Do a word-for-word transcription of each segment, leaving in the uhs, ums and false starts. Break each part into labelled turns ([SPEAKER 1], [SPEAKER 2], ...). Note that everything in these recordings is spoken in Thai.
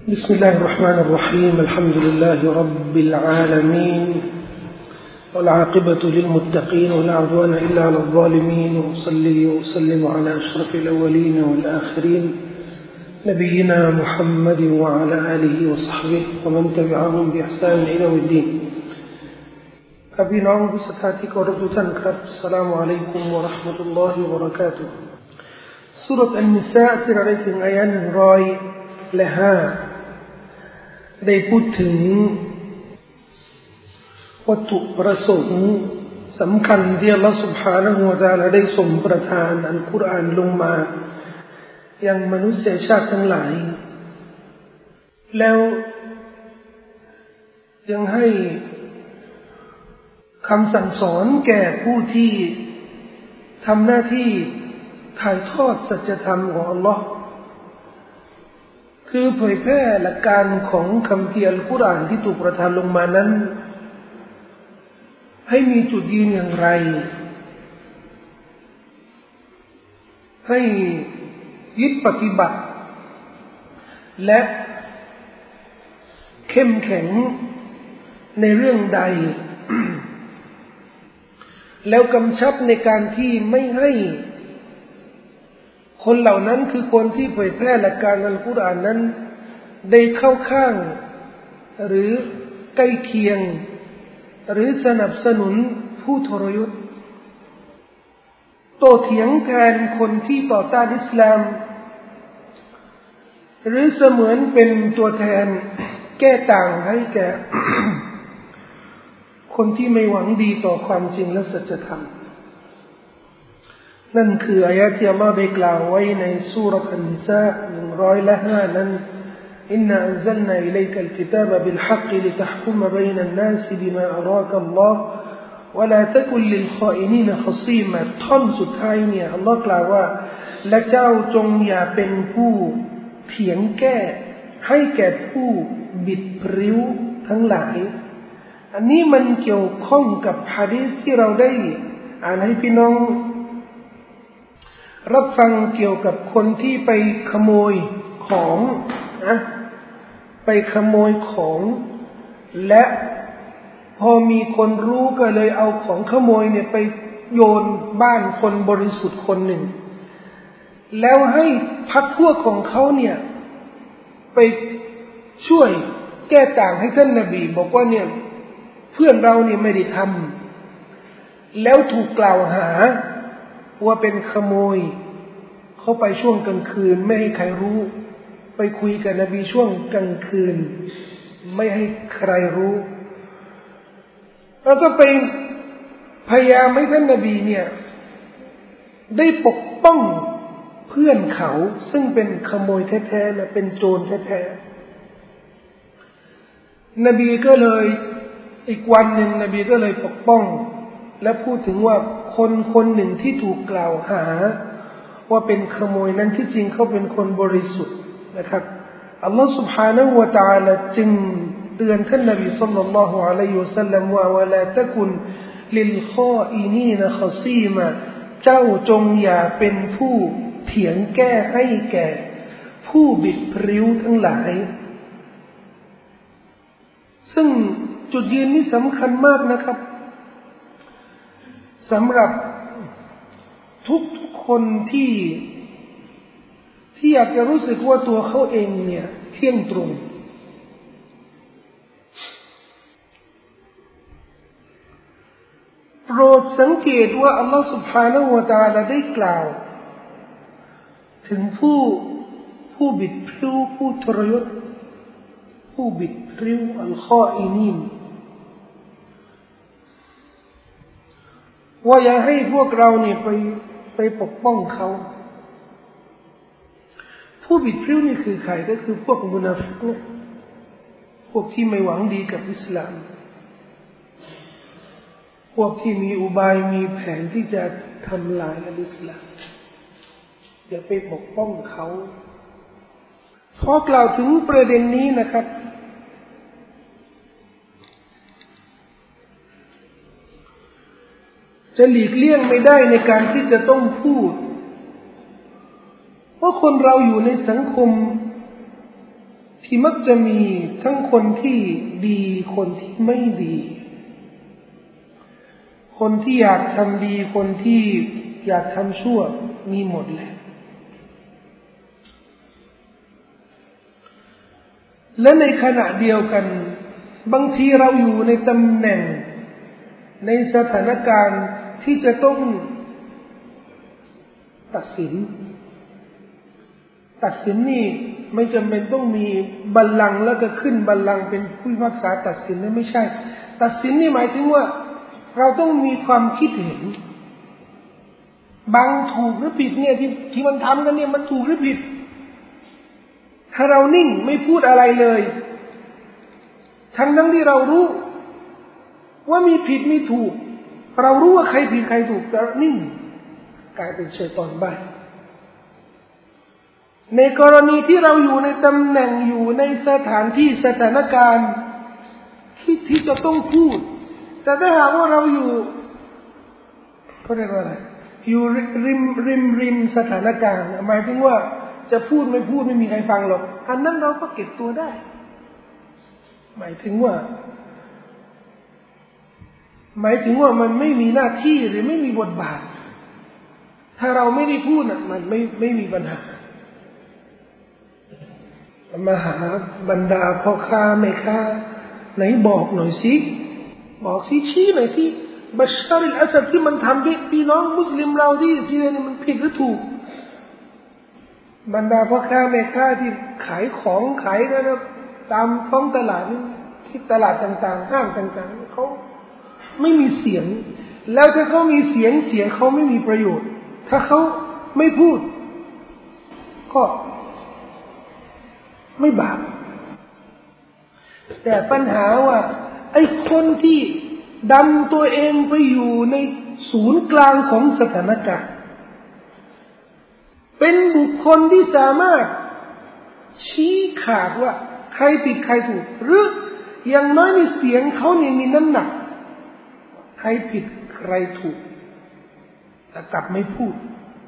[SPEAKER 1] بسم الله الرحمن الرحيم الحمد لله رب العالمين والعاقبة للمتقين ولا عدوان إلا على الظالمين وصلي وسلم على أشرف الأولين والآخرين نبينا محمد وعلى آله وصحبه ومن تبعهم بإحسان إلى يوم الدين أبي نعم بسكاتك ورحمة كرب السلام عليكم ورحمة الله وبركاته سورة النساء سورة رأيتين آيان راي لهاได้พูดถึงวัตถุประสงค์สำคัญที่อัลลอฮฺ سبحانه และ تعالى ได้ทรงประทานอัลกุรอานลงมายังมนุษยชาติทั้งหลายแล้วยังให้คำสั่งสอนแก่ผู้ที่ทำหน้าที่ถ่ายทอดสัจธรรมของอัลลอฮฺคือเผยแพร่หลักการของคำพีอัลกุรอานที่ถูกประทานลงมานั้นให้มีจุดยืนอย่างไรให้ยึดปฏิบัติและเข้มแข็งในเรื่องใด แล้วกำชับในการที่ไม่ให้คนเหล่านั้นคือคนที่เผยแพร่หลักการอัลกุรอานนั้นได้เข้าข้างหรือใกล้เคียงหรือสนับสนุนผู้ทรยศโต้เถียงแทนคนที่ต่อต้านอิสลามหรือเสมือนเป็นตัวแทนแก้ต่างให้แก่ คนที่ไม่หวังดีต่อความจริงและสัจธรรมนั่นคืออายะที่อัลลอฮฺได้กล่าวไว้ในซูเราะห์อันนิสาหนึ่งร้อยห้านั้นอินนาอันซัลนาอิลัยกัลกิตาบะบิลฮักลิตะฮกุมบัยนันนาสบิมาอะรากัลลอฮฺวะลาตะกุลลิลฆออินีนคอซีมาท่อนสุดท้ายเนี่ยอัลลอฮฺกล่าวว่าและเจ้าจงอย่าเป็นผู้เถียงแก้ให้แก่ผู้บิดพริ้วทั้งหลายอันนี้มันเกี่ยวข้องกับหะดีษที่เราได้อ่านให้พี่น้องรับฟังเกี่ยวกับคนที่ไปขโมยของนะไปขโมยของและพอมีคนรู้ก็เลยเอาของขโมยเนี่ยไปโยนบ้านคนบริสุทธิ์คนหนึ่งแล้วให้พรรคพวกของเขาเนี่ยไปช่วยแก้ต่างให้ท่านนบีบอกว่าเนี่ยเพื่อนเราเนี่ยไม่ได้ทำแล้วถูกกล่าวหาว่าเป็นขโมยเขาไปช่วงกลางคืนไม่ให้ใครรู้ไปคุยกับนบีช่วงกลางคืนไม่ให้ใครรู้แล้วก็ไปพยายามให้ท่านนบีเนี่ยได้ปกป้องเพื่อนเขาซึ่งเป็นขโมยแท้ๆนะเป็นโจรแท้ๆนบีก็เลยอีกวันหนึ่งนบีก็เลยปกป้องและพูดถึงว่าคนคนหนึ่งที่ถูกกล่าวหาว่าเป็นขโมยนั้นที่จริงเขาเป็นคนบริสุทธิ์นะครับอัลลอฮฺ سبحانه และ تعالى จึงเตือนท่านนบีศ็อลลัลลอฮุอะลัยฮิวะซัลลัมว่าวะลาตะกุนลิลฆออินีนคอซีมาเจ้าจงอย่าเป็นผู้เถียงแก้ให้แก่ผู้บิดพริ้วทั้งหลายซึ่งจุดยืนนี้สำคัญมากนะครับสำหรับทุกทุกคนที่ที่อยากจะรู้สึกว่าตัวเขาเองเนี่ยเที่ยงตรงโปรดสังเกตว่าอัลลอฮฺ سبحانه และ تعالى ได้กล่าวถึงผู้ผู้บิดพริ้วผู้ทรยศผู้บิดพริ้วอัลฆออินีนว่าอย่าให้พวกเราเนี่ยไปไปปกป้องเขาผู้บิดพริ้วนี่คือใครก็คือพวกมุนาฟิกเนี่ยพวกที่ไม่หวังดีกับอิสลามพวกที่มีอุบายมีแผนที่จะทำลายอัลอิสลามอย่าไปปกป้องเขาพอกล่าวถึงประเด็นนี้นะครับจะหลีกเลี่ยงไม่ได้ในการที่จะต้องพูดว่าคนเราอยู่ในสังคมที่มักจะมีทั้งคนที่ดีคนที่ไม่ดีคนที่อยากทำดีคนที่อยากทำชั่วมีหมดเลยและในขณะเดียวกันบางทีเราอยู่ในตำแหน่งในสถานการณ์ที่จะต้องตัดสินตัดสินนี่ไม่จำเป็นต้องมีบัลลังก์แล้วก็ขึ้นบัลลังก์เป็นผู้พิพากษาตัดสินนั่นไม่ใช่ตัดสินนี่หมายถึงว่าเราต้องมีความคิดเห็นบางถูกหรือผิดเนี่ยที่ที่มันทำกันเนี่ยมันถูกหรือผิดถ้าเรานิ่งไม่พูดอะไรเลยทั้งนั้นที่เรารู้ว่ามีผิดมีถูกเรารู้ว่าใครผิดใครถูกแต่นิ่งกลายเป็นชัยฏอนบ้าในกรณีที่เราอยู่ในตำแหน่งอยู่ในสถานที่สถานการณ์ที่ที่จะต้องพูดแต่ถ้าหากว่าเราอยู่เขาเรียกว่าอะไรอยู่ริมริมริมสถานการณ์หมายถึงว่าจะพูดไม่พูดไม่มีใครฟังหรอกอันนั้นเราก็เก็บตัวได้หมายถึงว่าหมายถึงว่ามันไม่มีหน้าที่หรือไม่มีบทบาทถ้าเราไม่ได้พูดน่ะมันไม่ไม่มีปัญหามาหาบรรดาพ่อค้าแม่ค้าไหนบอกหน่อยสิบอกสิชี้หน่อยสิบัชาริลอัสดที่มันทำด้วยพี่น้องมุสลิมเราที่ซีเรียนี่มันผิดหรือถูกบรรดาพ่อค้าแม่ค้าที่ขายของขายกันตามท้องตลาดที่ตลาดต่างๆห้างต่างๆเขาไม่มีเสียงแล้วถ้าเขามีเสียงเสียงเขาไม่มีประโยชน์ถ้าเขาไม่พูดก็ไม่บาปแต่ปัญหาว่าไอ้คนที่ดันตัวเองไปอยู่ในศูนย์กลางของสถานการณ์เป็นบุคคลที่สามารถชี้ขาดว่าใครผิดใครถูกหรืออย่างน้อยในเสียงเขาเนี่ยมีน้ำหนักใครผิดใครถูกแต่กลับไม่พูด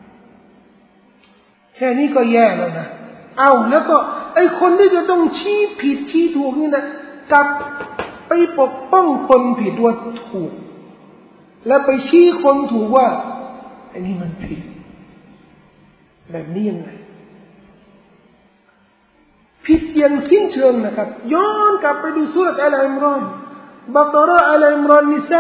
[SPEAKER 1] แค่นี้ก็แย่แล้วนะเอาแล้วก็ไอ้คนที่จะต้องชี้ผิดชี้ถูกนี่นะกลับไปปกป้องคนผิดว่าถูกแล้วไปชี้คนถูกว่าไอ้นี่มันผิดแบบนี้ยังไงผิดอย่างสิ้นเชิงนะครับย้อนกลับไปดูซูเราะห์อัลอิมรอนบักเราะห์อัลอิมรอนนิสา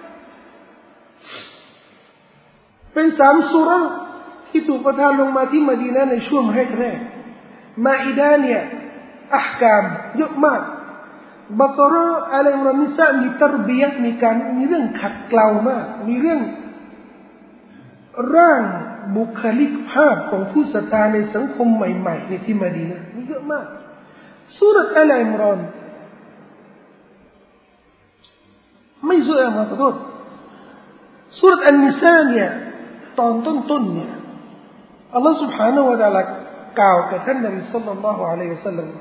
[SPEAKER 1] เป็นสามซูเราะห์ที่ถูกประทานลงมาที่มะดีนะห์ในช่วงแรกๆมาอิดะห์เนี่ยอะห์กามเยอะมากบักเราะห์อัลอิมรอนนิสามีตัรบียะห์มีการมีเรื่องขัดเกลามากมีเรื่องร่างบุคลิกภาพของผู้ศรัทธาในสังคมใหม่ๆในที่มะดีนะห์มีเยอะมากซูเราะห์อัลอิมรอนไม่ซูเราะห์มาขอโทษซูเราะห์อันนิสาเนี่ยตอนต้นๆเนี่ยอัลลอฮฺ سبحانه และ تعالى กล่าวกับท่านนบีศ็อลลัลลอฮุอะลัยฮิวะซัลลัม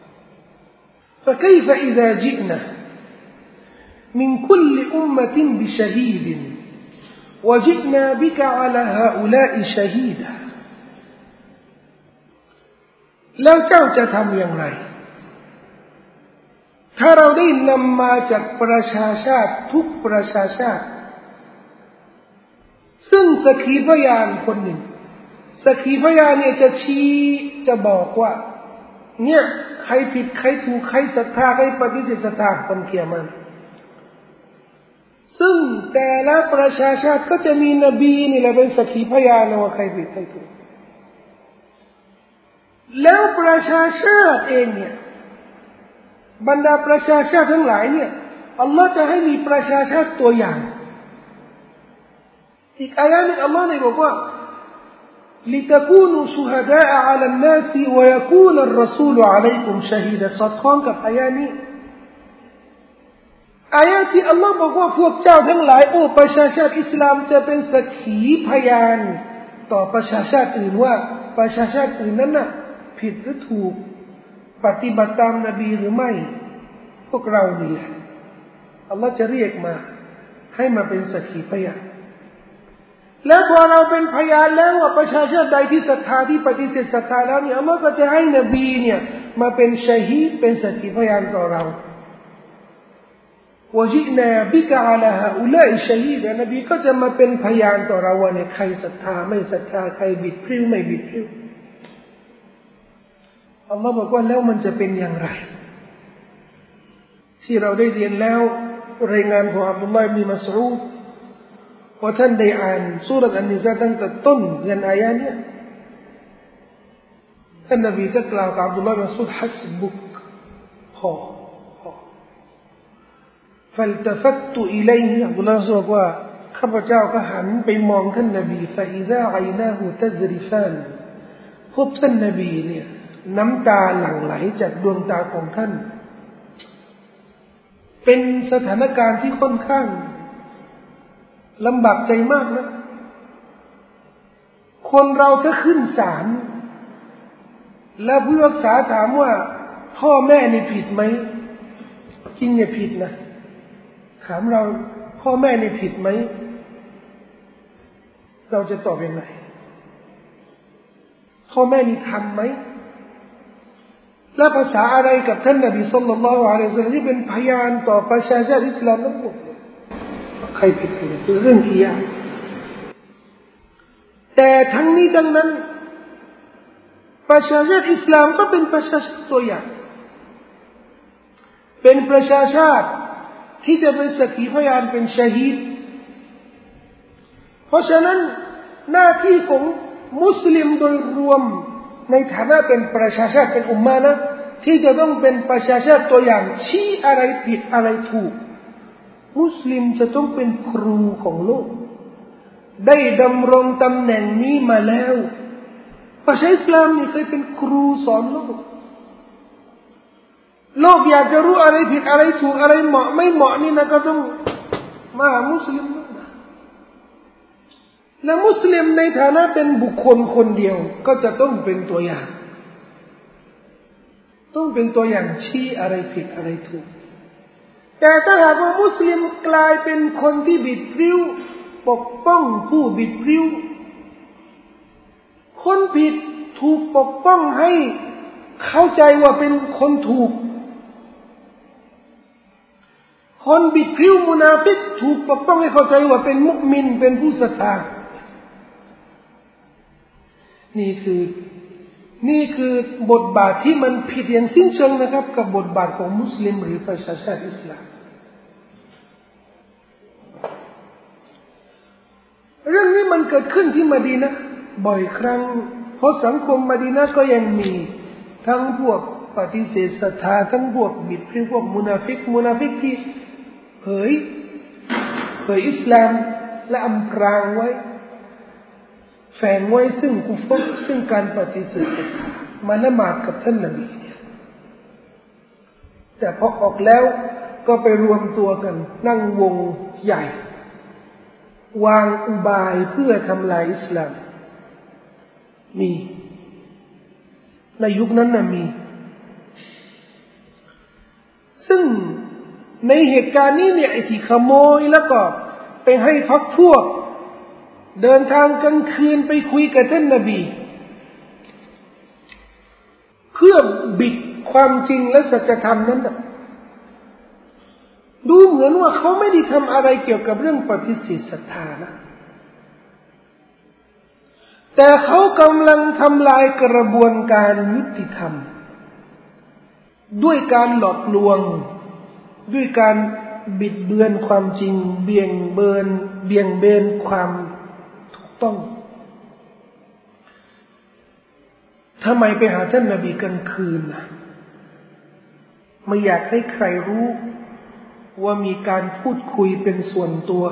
[SPEAKER 1] فكيف إذا جئنا من كل أمة بشهيد وجئنا بك على هؤلاء شهيدا แล้วเจ้าจะทำอย่างไรถ้าเราได้นำมาจากประชาชาติทุกประชาชาติซึ่งสักขีพยานคนหนึ่งสักขีพยานเนี่ยจะชี้จะบอกว่าเนี่ยใครผิดใครถูกใครศรัทธาใครปฏิเสธศรัทธาคนเกียรมันซึ่งแต่ละประชาชาติก็จะมีนบีนี่แหละเป็นสักขีพยานว่าใครผิดใครถูกแล้วประชาชาติเองเนี่ยบรรดาประชาชาติทั้งหลายเนี่ยอัลลอฮ์จะให้มีประชาชาติตัวอย่างอีกอายะหนึ่งอัลลอฮ์เนี่ยบอกว่า لتكونوا شهداء على الناس ويكون الرسول عليكم شهيدا สอดคล้องกับอายะนี้อายะที่อัลลอฮ์บอกว่าพวกเจ้าทั้งหลายโอ้ประชาชาติอิสลามจะเป็นสักขีพยานต่อประชาชาติอื่นว่าประชาชาติอื่นนั้นน่ะผิดหรือถูกปฏิบัติตามนบีหรือไม่พวกเรานี่แหละอัลลอฮ์จะเรียกมาให้มาเป็นสักขีพยานแล้วพอเราเป็นพยานแล้วว่าประชาชาติใดที่ศรัทธาที่ปฏิเสธศรัทธาแล้วเนี่ยอัลลอฮ์ก็จะให้นบีเนี่ยมาเป็นชะฮีดเป็นสักขีพยานต่อเราวะญินาบิกะอะลาฮาอุลัยชะฮีดนบีก็จะมาเป็นพยานต่อเราว่าเนี่ยใครศรัทธาไม่ศรัทธาใครบิดพริ้วไม่บิดพริ้วอัลลอฮ์บอกว่าแล้วมันจะเป็นอย่างไรที่เราได้เรียนแล้วรายงานของอับดุลลอฮ์ อิบนุ มัสอูดว่าท่านได้อ่านซูเราะห์อันนิสาตั้งแต่ต้นยันอายะนี้ท่านนบีก็กล่าวกับอับดุลลอฮ์ อิบนุ มัสอูดฮัสบุกพอพอ فالتفت إليه อับดุลลอฮ์บอกว่าข้าพเจ้าก็หันไปมองท่านนบี فإذا عيناه تذرفان พบท่านนบีเนี่ยน้ำตาหลั่งไหลจากดวงตาของท่านเป็นสถานการณ์ที่ค่อนข้างลำบากใจมากนะคนเราถ้าขึ้นศาลแล้วผู้พิพากษาถามว่าพ่อแม่นี่ผิดไหมจริงเนี่ยผิดนะถามเราพ่อแม่นี่ผิดไหมเราจะตอบยังไงพ่อแม่นี่ทำไหมแล้วภาษาอะไรกับท่านนบีศ็อลลัลลอฮุอะลัยฮิวะซัลลัมที่เป็นพยานต่อประชาชาติอิสลามทั้งหมดใครผิดคือเรื่องกิยามะห์แต่ทั้งนี้ดังนั้นประชาชาติอิสลามก็เป็นประชาชาติตัวอย่างเป็นประชาชาติที่จะเป็นสักขีพยานเป็นชะฮีดเพราะฉะนั้นหน้าที่ของมุสลิมโดยรวมในฐานะเป็นประชาชาติเป็นอุมมะนะที่จะต้องเป็นประชาชาติตัวอย่างชี้อะไรผิดอะไรถูกมุสลิมจะต้องเป็นครูของโลกได้ดำรงตำแหน่งนี้มาแล้วประชาอิสลามนี่เคยเป็นครูสอนโลกโลกอยากจะรู้อะไรผิดอะไรถูกอะไรเหมาะไม่เหมาะนี่นะก็ต้องมามุสลิมและมุสลิมในฐานะเป็นบุคคลคนเดียวก็จะต้องเป็นตัวอย่างต้องเป็นตัวอย่างชี้อะไรผิดอะไรถูกแต่ถ้าหากว่ามุสลิมกลายเป็นคนที่บิดพริ้วปกป้องผู้บิดพริ้วคนผิดถูกปกป้องให้เข้าใจว่าเป็นคนถูกคนบิดพริ้วมุนาฟิกถูกปกป้องให้เข้าใจว่าเป็นมุมินเป็นผู้ศรัทธานี่คือนี่คือบทบาทที่มันผิดอย่างสิ้นเชิงนะครับกับบทบาทของมุสลิมหรือประชาชาติอิสลามเรื่องนี้มันเกิดขึ้นที่มะดีนะห์บ่อยครั้งเพราะสังคมมะดีนะห์ก็ยังมีทั้งพวกปฏิเสธศรัทธาทั้งพวกบิดพริ้วพวกมุนาฟิกมุนาฟิกที่เผยเผยอิสลามและอำพรางไว้แฝงไว้ซึ่งกุฟรซึ่งการปฏิเสธศรัทธามาละหมาดกับท่านนบีแต่พอออกแล้วก็ไปรวมตัวกันนั่งวงใหญ่วางอุบายเพื่อทำลายอิสลามมีในยุคนั้นน่ะมีซึ่งในเหตุการณ์นี้เนี่ยไอ้ที่ขโมยแล้วก็ไปให้พักพวกเดินทางกลางคืนไปคุยกับท่านนบีเพื่อบิดความจริงและสัจธรรมนั้นน่ะดูเหมือนว่าเขาไม่ได้ทำอะไรเกี่ยวกับเรื่องปฏิเสธศรัทธานะแต่เขากำลังทำลายกระบวนการยุติธรรมด้วยการหลอกลวงด้วยการบิดเบือนความจริงเบี่ยงเบนเบี่ยงเบนความถูกต้องทำไมไปหาท่านนบีกลางคืนนะไม่อยากให้ใครรู้ว่ามีการพูดคุยเป็นส่วนตัว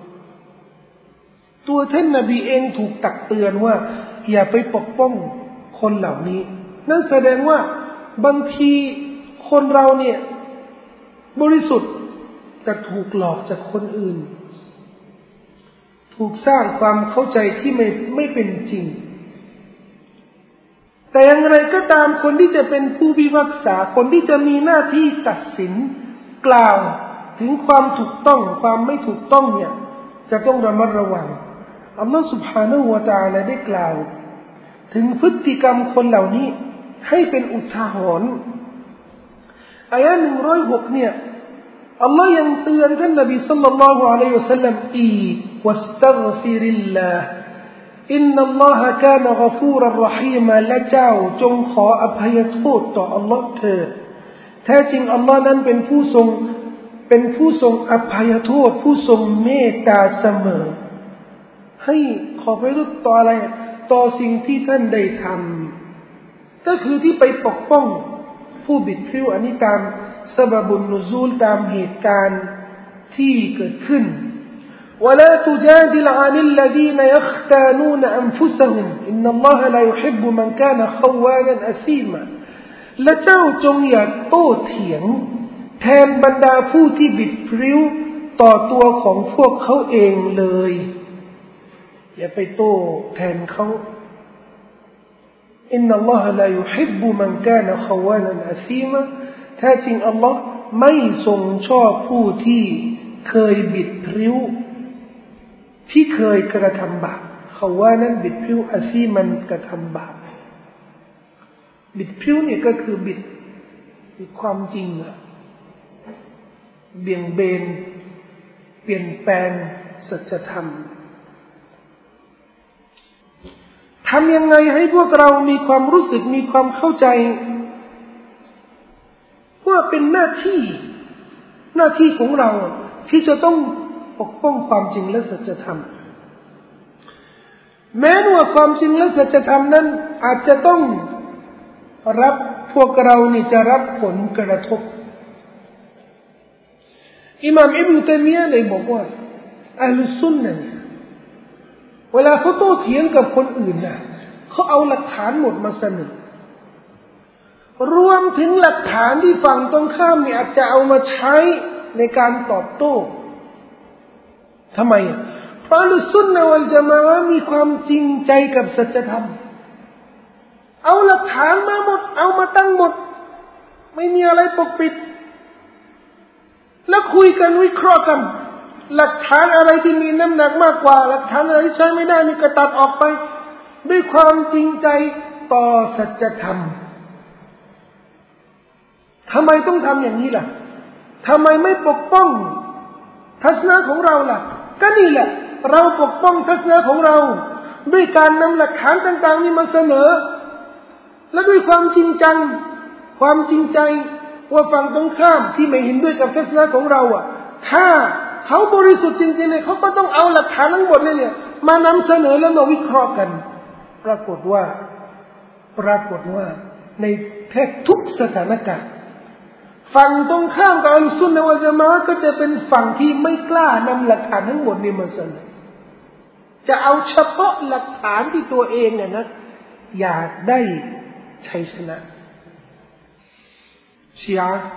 [SPEAKER 1] ตัวท่านนบีเองถูกตักเตือนว่าอย่าไปปกป้องคนเหล่านี้นั่นแสดงว่าบางทีคนเราเนี่ยบริสุทธิ์แต่ถูกหลอกจากคนอื่นถูกสร้างความเข้าใจที่ไม่ไม่เป็นจริงแต่อย่างไรก็ตามคนที่จะเป็นผู้พิพากษาคนที่จะมีหน้าที่ตัดสินกล่าวถึงความถูกต้องความไม่ถูกต้องเนี่ยจะต้องระมัดระวังอัลลอฮฺ سبحانه และ تعالى ได้กล่าวถึงพฤติกรรมคนเหล่านี้ให้เป็นอุทาหรณ์อายะหนึ่งร้อยหกเนี่ยอัลลอฮ์ยังเตือนท่านนบีศ็อลลัลลอฮุอะลัยฮิวะซัลลัมอีกวัสตัฆฟิริลลาห์อินนัลลอฮะกานะฆอฟูรัรเราะฮีมและเจ้าจงขออภัยโทษต่ออัลลอฮ์เถิดแท้จริงอัลลอฮ์นั้นเป็นผู้ทรงเป็นผู้ทรงอภัยโทษผู้ทรงเมตตาเสมอให้ขออภัยโทษต่ออะไรต่อสิ่งที่ท่านได้ทำก็คือที่ไปปกป้องผู้บิดพริ้วอันนี้ตามซะบะบุนนุซูลตามเหตุการณ์ที่เกิดขึ้น ولا تجادل عن الذين يختانون أنفسهم إن الله لا يحب من كان خوانا أثيما และเจ้าจงอย่าโต้เถียงแทนบรรดาผู้ที่บิดพริ้วต่อตัวของพวกเขาเองเลยอย่าไปโต้แทนเขาอินนัลลอฮะลายุฮิบบุมันกานะขวานันอะซีมะแท้จริงอัลลอฮ์ไม่ทรงชอบผู้ที่เคยบิดพริ้วที่เคยกระทำบาปขวานั้นบิดพริ้วอะซีมันกระทำบาปบิดพริ้วเนี่ยก็คือบิดบิดความจริงอะเบี่ยงเบนเปลี่ยนแปลงสัจธรรมทำยังไงให้พวกเรามีความรู้สึกมีความเข้าใจว่าเป็นหน้าที่หน้าที่ของเราที่จะต้องปกป้องความจริงและสัจธรรมแม้ว่าความจริงและสัจธรรมนั้นอาจจะต้องรับพวกเรานี่จะรับผลกระทบอิหม่ามอิบนุตัยมียะห์เลยบอกว่าอะห์ลุสซุนนะห์เวลาเขาโต้เถียงกับคนอื่นนะเขาเอาหลักฐานหมดมาเสนอรวมถึงหลักฐานที่ฝั่งตรงข้ามเนี่ยอาจจะเอามาใช้ในการตอบโต้ทำไมเพราะอะห์ลุสซุนนะห์วัลญะมาอะห์มีความจริงใจกับสัจธรรมเอาหลักฐานมาหมดเอามาตั้งหมดไม่มีอะไรปกปิดแล้วคุยกันวิเคราะห์กันหลักฐานอะไรที่มีน้ำหนักมากกว่าหลักฐานอะไรที่ใช้ไม่ได้นี่ก็ตัดออกไปด้วยความจริงใจต่อสัจธรรมทำไมต้องทำอย่างนี้ล่ะทำไมไม่ปกป้องทัศนะของเราล่ะก็นี่แหละเราปกป้องทัศนะของเราด้วยการนำหลักฐานต่างๆนี้มาเสนอและด้วยความจริงจังความจริงใจว่าฝั่งตรงข้ามที่ไม่เห็นด้วยกับทัศนะของเราอ่ะถ้าเขาบริสุทธิ์จริงๆเนี่ยเขาก็ต้องเอาหลักฐานทั้งหมดเนี่ยมานำเสนอแล้วมาวิเคราะห์กันปรากฏว่าปรากฏว่าในแทบทุกสถานการณ์ฝั่งตรงข้ามกับอัลซุนนะฮ์วัลญะมาอะฮ์ก็จะเป็นฝั่งที่ไม่กล้านำหลักฐานทั้งหมดนี้มาเสนอจะเอาเฉพาะหลักฐานที่ตัวเองเนี่ยนะอยากได้ชัยชนะชีอะห์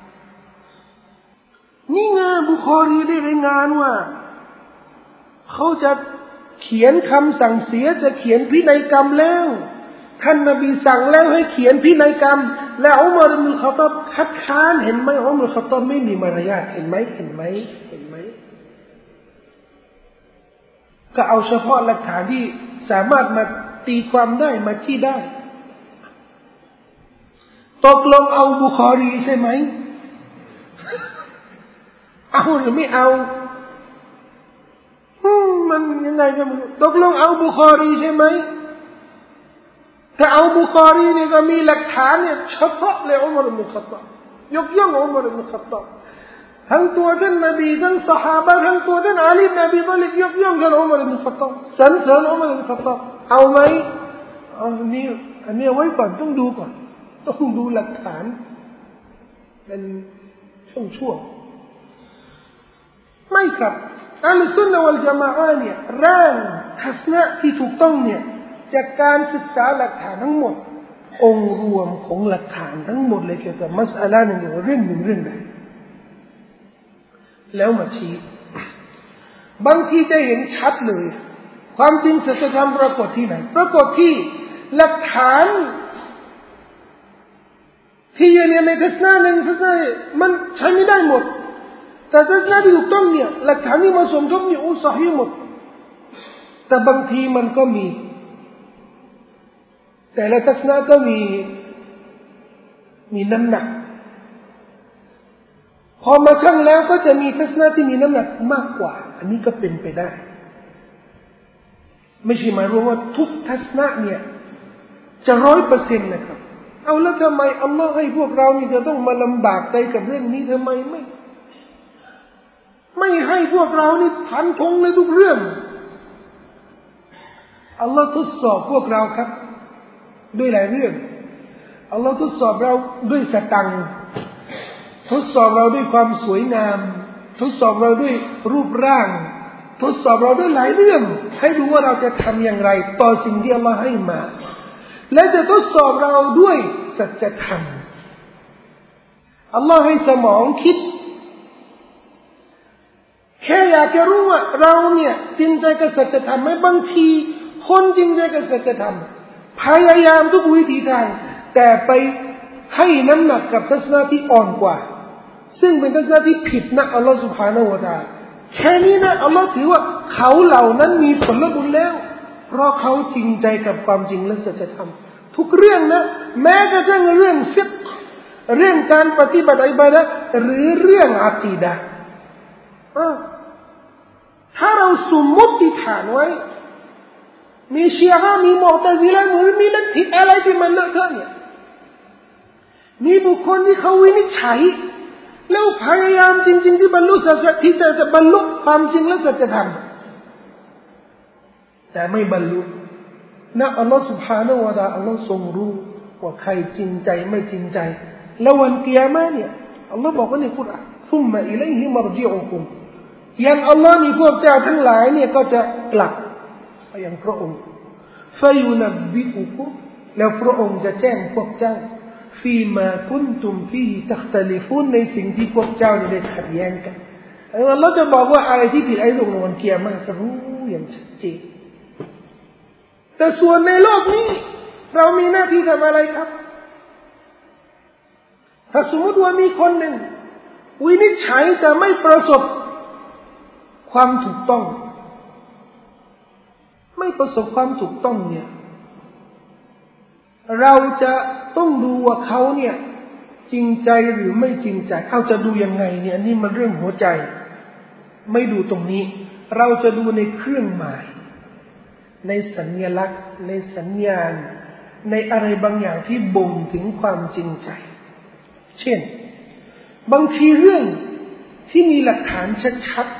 [SPEAKER 1] นี่ไงบุคอรีได้รายงานว่าเขาจะเขียนคำสั่งเสียจะเขียนพินัยกรรมแล้วท่านนบีสั่งแล้วให้เขียนพินัยกรรมและอุมัรอิบนุลค็อฏฏอบคัดค้านเห็นไหมอุมัรอิบนุลค็อฏฏอบไม่มีมารยาทเห็นไหมเห็นไหมเห็นไหมก็เอาเฉพาะหลักฐานที่สามารถมาตีความได้มาที่ได้ตกลงเอาบุคอรีใช่ไหมเอาหรือไม่เอามันยังไงกันตกลงเอาบุคอรีใช่ไหมถ้าเอาบุคอรีเนี่ยก็มีหลักฐานเนี่ยเฉพาะเลยอุมัรอิบนุลค็อฏฏอบยกย่องอุมัรอิบนุลค็อฏฏอบทั้งตัวท่านนบีทั้งซอฮาบะห์ทั้งตัวท่านอาลีอิบนุอบีฏอลิบยกย่องท่านอุมัรอิบนุลค็อฏฏอบสรรเสริญอุมัรอิบนุลค็อฏฏอบเอาไหมอันนี้อันนี้ไว้ก่อนต้องดูก่อนต้องดูหลักฐานเป็นช่วงๆไม่ครับอัลซุนนะฮ์วัลญะมาอะห์เนี่ยร่างทัศนะที่ถูกต้องเนี่ยจากการศึกษาหลักฐานทั้งหมดองค์รวมของหลักฐานทั้งหมดเลยเกี่ยวกับมัสอะลาหนึ่งเรื่องหนึ่งเรื่องใดแล้วมาชี้บางทีจะเห็นชัดเลยความจริงสัจธรรมปรากฏที่ไหนปรากฏที่หลักฐานที่เนี่ยในทัศนะหนึ่งทัศนะมันใช้ไม่ได้หมดแต่ทัศนะที่ถูกต้องเนี่ยหลักฐานที่มาสมทบเนี่ยอุซอฮีหมดแต่บางทีมันก็มีแต่ละทัศนะก็มีมีน้ำหนักพอมาชั่งแล้วก็จะมีทัศนะที่มีน้ำหนักมากกว่าอันนี้ก็เป็นไปได้ไม่ใช่หมายรวมว่าทุกทัศนะเนี่ยจะร้อยเปอร์เซ็นต์นะครับเอาแล้วทำไมอัลลอฮ์ให้พวกเรานี่จะต้องมาลำบากใจกับเรื่องนี้ทำไมไม่ไม่ให้พวกเรานี่พันธงในทุกเรื่องอัลลอฮ์ทดสอบพวกเราครับด้วยหลายเรื่องอัลลอฮ์ทดสอบเราด้วยสตังค์ทดสอบเราด้วยความสวยงามทดสอบเราด้วยรูปร่างทดสอบเราด้วยหลายเรื่องให้ดูว่าเราจะทำอย่างไรต่อสิ่งที่อัลลอฮ์ให้มาและจะทดสอบเราด้วยสัจธรรมอัลลอฮ์ให้สมองคิดแค่อยากจะรู้ว่าเราเนี่ยจริงใจกับสัจธรรมไหมบางทีคนจริงใจกับสัจธรรมพยายามทุกวิธีทางแต่ไปให้น้ำหนักกับทัศนะที่อ่อนกว่าซึ่งเป็นทัศนะที่ผิดนะอัลลอฮฺ سبحانه และ تعالى แค่นี้นะอัลลอฮฺถือว่าเขาเหล่านั้นมีผลบุญแล้วเพราะเขาจริงใจกับความจริงและสัจธรรมทุกเรื่องนะแม้กระทั่งเรื่องฟิกห์เรื่องการปฏิบัติอิบาดะห์หรือเรื่องอะกีดะห์ถ้าเราสมมติฐานไว้มีชีอะห์มีมุอ์ตะซิละห์หรือมีลัทธิอะไรที่มันเลอะเทอะเนี่ยมีบุคคลที่เขาวินิจฉัยแล้วพยายามจริงๆที่บรรลุสัจที่จะบรรลุความจริงและสัจธรรมแต่ไม่บรรลุนะอัลลอฮฺ سبحانه และ تعالى อัลลอฮฺทรงรู้ว่าใครจริงใจไม่จริงใจแล้ววันกิยามะห์เนี่ยอัลลอฮฺบอกว่าในกุรอานซุมมะอิลัยฮิมัรญิอุกุมยังอัลลอฮฺนี่พวกเจ้าทั้งหลายเนี่ยก็จะกลับไปยังพระองค์ฟะยุนับบิอุกุมแล้วพระองค์จะแจ้งพวกเจ้าฟีมาคุนตุมฟีตัคตลิฟูนในสิ่งที่พวกเจ้าได้ขัดแย้งกันอัลลอฮฺจะบอกว่าอะไรที่ผิดอะไรถูกในวันกิยามะห์จะรู้อย่างชัดเจนแต่ส่วนในโลกนี้เรามีหน้าที่ทำอะไรครับถ้าสมมติว่ามีคนหนึ่งวินิจฉัยแต่ไม่ประสบความถูกต้องไม่ประสบความถูกต้องเนี่ยเราจะต้องดูว่าเขาเนี่ยจริงใจหรือไม่จริงใจเอาจะดูยังไงเนี่ยนี่มันเรื่องหัวใจไม่ดูตรงนี้เราจะดูในเครื่องหมายในสัญลักษณ์ในสัญญาณในอะไรบางอย่างที่บ่งถึงความจริงใจเช่นบางทีเรื่องที่มีหลักฐานชัด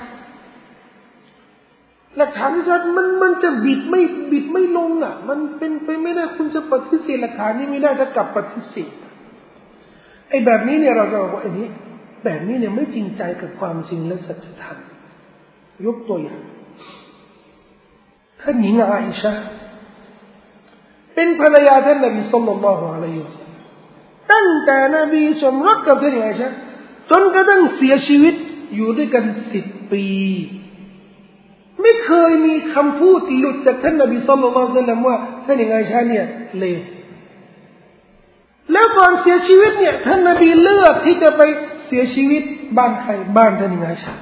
[SPEAKER 1] ๆหลักฐานชัดมันมันจะบิดไม่บิดไม่ลงอ่ะมันเป็นไปไม่ได้คุณจะปฏิเสธหลักฐานนี้ไม่ได้ถ้ากลับปฏิเสธไอ้แบบนี้เนี่ยเราจะบอกว่าไอ้นี้แบบนี้เนี่ยไม่จริงใจกับความจริงและสัจธรรมยกตัวอย่างท่านหญิงอาอิชะห์เป็นภรรยาท่านนบีศ็อลลัลลอฮุอะลัยฮิวะซัลลัมตั้งแต่นบีสมรสกับท่านหญิงอาอิชะห์จนกระทั่งเสียชีวิตอยู่ด้วยกันสิบปีไม่เคยมีคำพูดหลุดจากท่านนบีศ็อลลัลลอฮุอะลัยฮิวะซัลลัมว่าท่านหญิงอาอิชะห์เนี่ยเลวแล้วก่อนเสียชีวิตเนี่ยท่านนบีเลือกที่จะไปเสียชีวิตบ้านใครบ้านท่านหญิงอาอิชะห์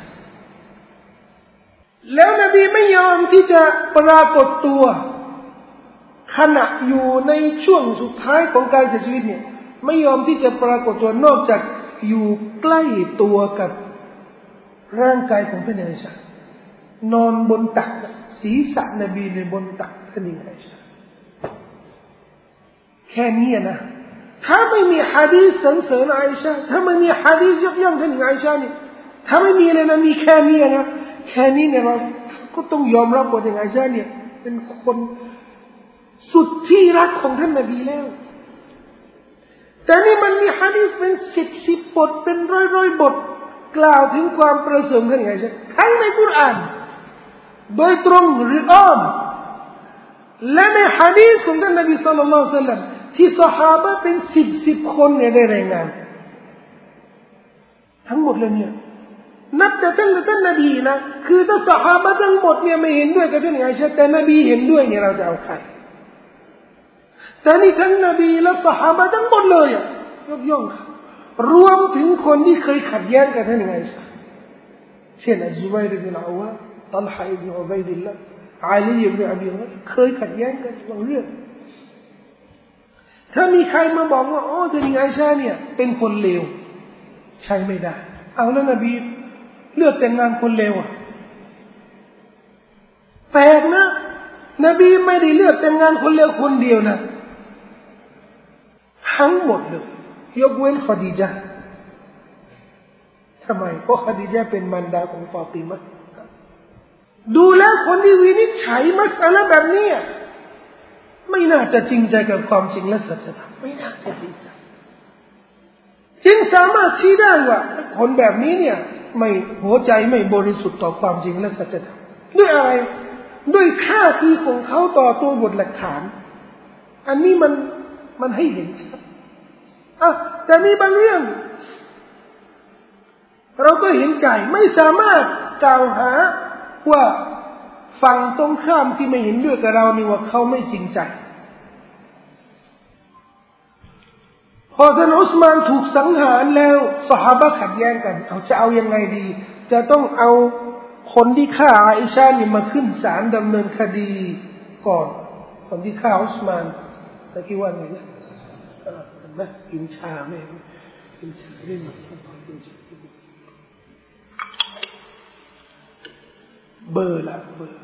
[SPEAKER 1] แล้วนบีไม่ยอมที่จะปรากฏตัวขณะอยู่ในช่วงสุดท้ายของการเสียชีวิตเนี่ยไม่ยอมที่จะปรากฏตัวนอกจากอยู่ใกล้ตัวกับร่างกายของท่านอาอิชะห์นอนบนตักศีรษะนบีในบนตักท่านอาอิชะห์แค่นี้นะถ้าไม่มีหะดีษสรรเสริญอาอิชะห์ถ้าไม่มีหะดีษยกย่องท่านอาอิชะห์นี่ถ้าไม่มีเลยนะมีแค่นี้นะแค่นี้เนี่ยเราก็ต้องยอมรับว่าท่านอาอิชะห์เนี่ยเป็นคนสุดที่รักของท่านนบีแล้วแต่นี่มันมีหะดีษเป็นสิบสิบบทเป็นร้อยร้อยบทกล่าวถึงความประเสริฐท่านอาอิชะห์ทั้งในกุรอานโดยตรงหรืออ้อมและในหะดีษของท่านนบีศ็อลลัลลอฮุอะลัยฮิวะซัลลัมที่ซอฮาบะห์เป็นสิบสิบคนเนี่ยได้รายงานทั้งหมดเลยเนี่ยนับแต่ตั้งแต่ท่านนบีนะคือถ้าซอฮาบะห์ทั้งหมดเนี่ยไม่เห็นด้วยกับท่านอาอิชะห์แต่นบีเห็นด้วยเนี่ยเราจะเอาใครแต่นี่ทั้งนบีและซอฮาบะห์ทั้งหมดเลยอ่ะยกย่องรวมถึงคนที่เคยขัดแย้งกับท่านอาอิชะห์เช่นอัซซุบัยรบินอัววาตัลฮะอิบนุอุบัยดิลละห์อาลีอิบนุอบีฏอลิบเคยขัดแย้งกันบางเรื่องถ้ามีใครมาบอกว่าอ๋อท่านหญิงไอชาเนี่ยเป็นคนเลวใช่ไม่ได้เอาแล้วนบีเลือกแต่งงานคนเลวอ่ะแปลกนะนบีไม่ได้เลือกแต่งงานคนเลวคนเดียวนะทั้งหมดเลยยกเว้นคอดีญะห์ทำไมเพราะคอดีญะห์เป็นมารดาของฟาติมะห์ดูแล้วคนที่วินิจฉัยมัสอะละห์แบบนี้ไม่น่าจะจริงใจกับความจริงและสัจธรรมไม่น่าจะจริงใจจึงสามารถชี้ได้ว่าคนแบบนี้เนี่ยไม่หัวใจไม่บริสุทธิ์ต่อความจริงและสัจธรรมด้วยอะไรด้วยท่าทีของเขาต่อตัวบทหลักฐานอันนี้มันมันให้เห็นชัดอ่ะแต่มีบางเรื่องเราก็เห็นใจไม่สามารถกล่าวหาว่าฝั่งตรงข้ามที่ไม่เห็นด้วยกับเรานี่ว่าเขาไม่จริงใจพอท่านอุสมานถูกสังหารแล้วซอฮาบะห์ขัดแย้งกันเอาจะเอายังไงดีจะต้องเอาคนที่ฆ่าอาอิชานี่มาขึ้นศาลดำเนินคดีก่อนคนที่ฆ่าอุสมานตะกี้ว่าไงนะนะกินชาไม่กินชาไม่หมดเบอร์ละเบอร์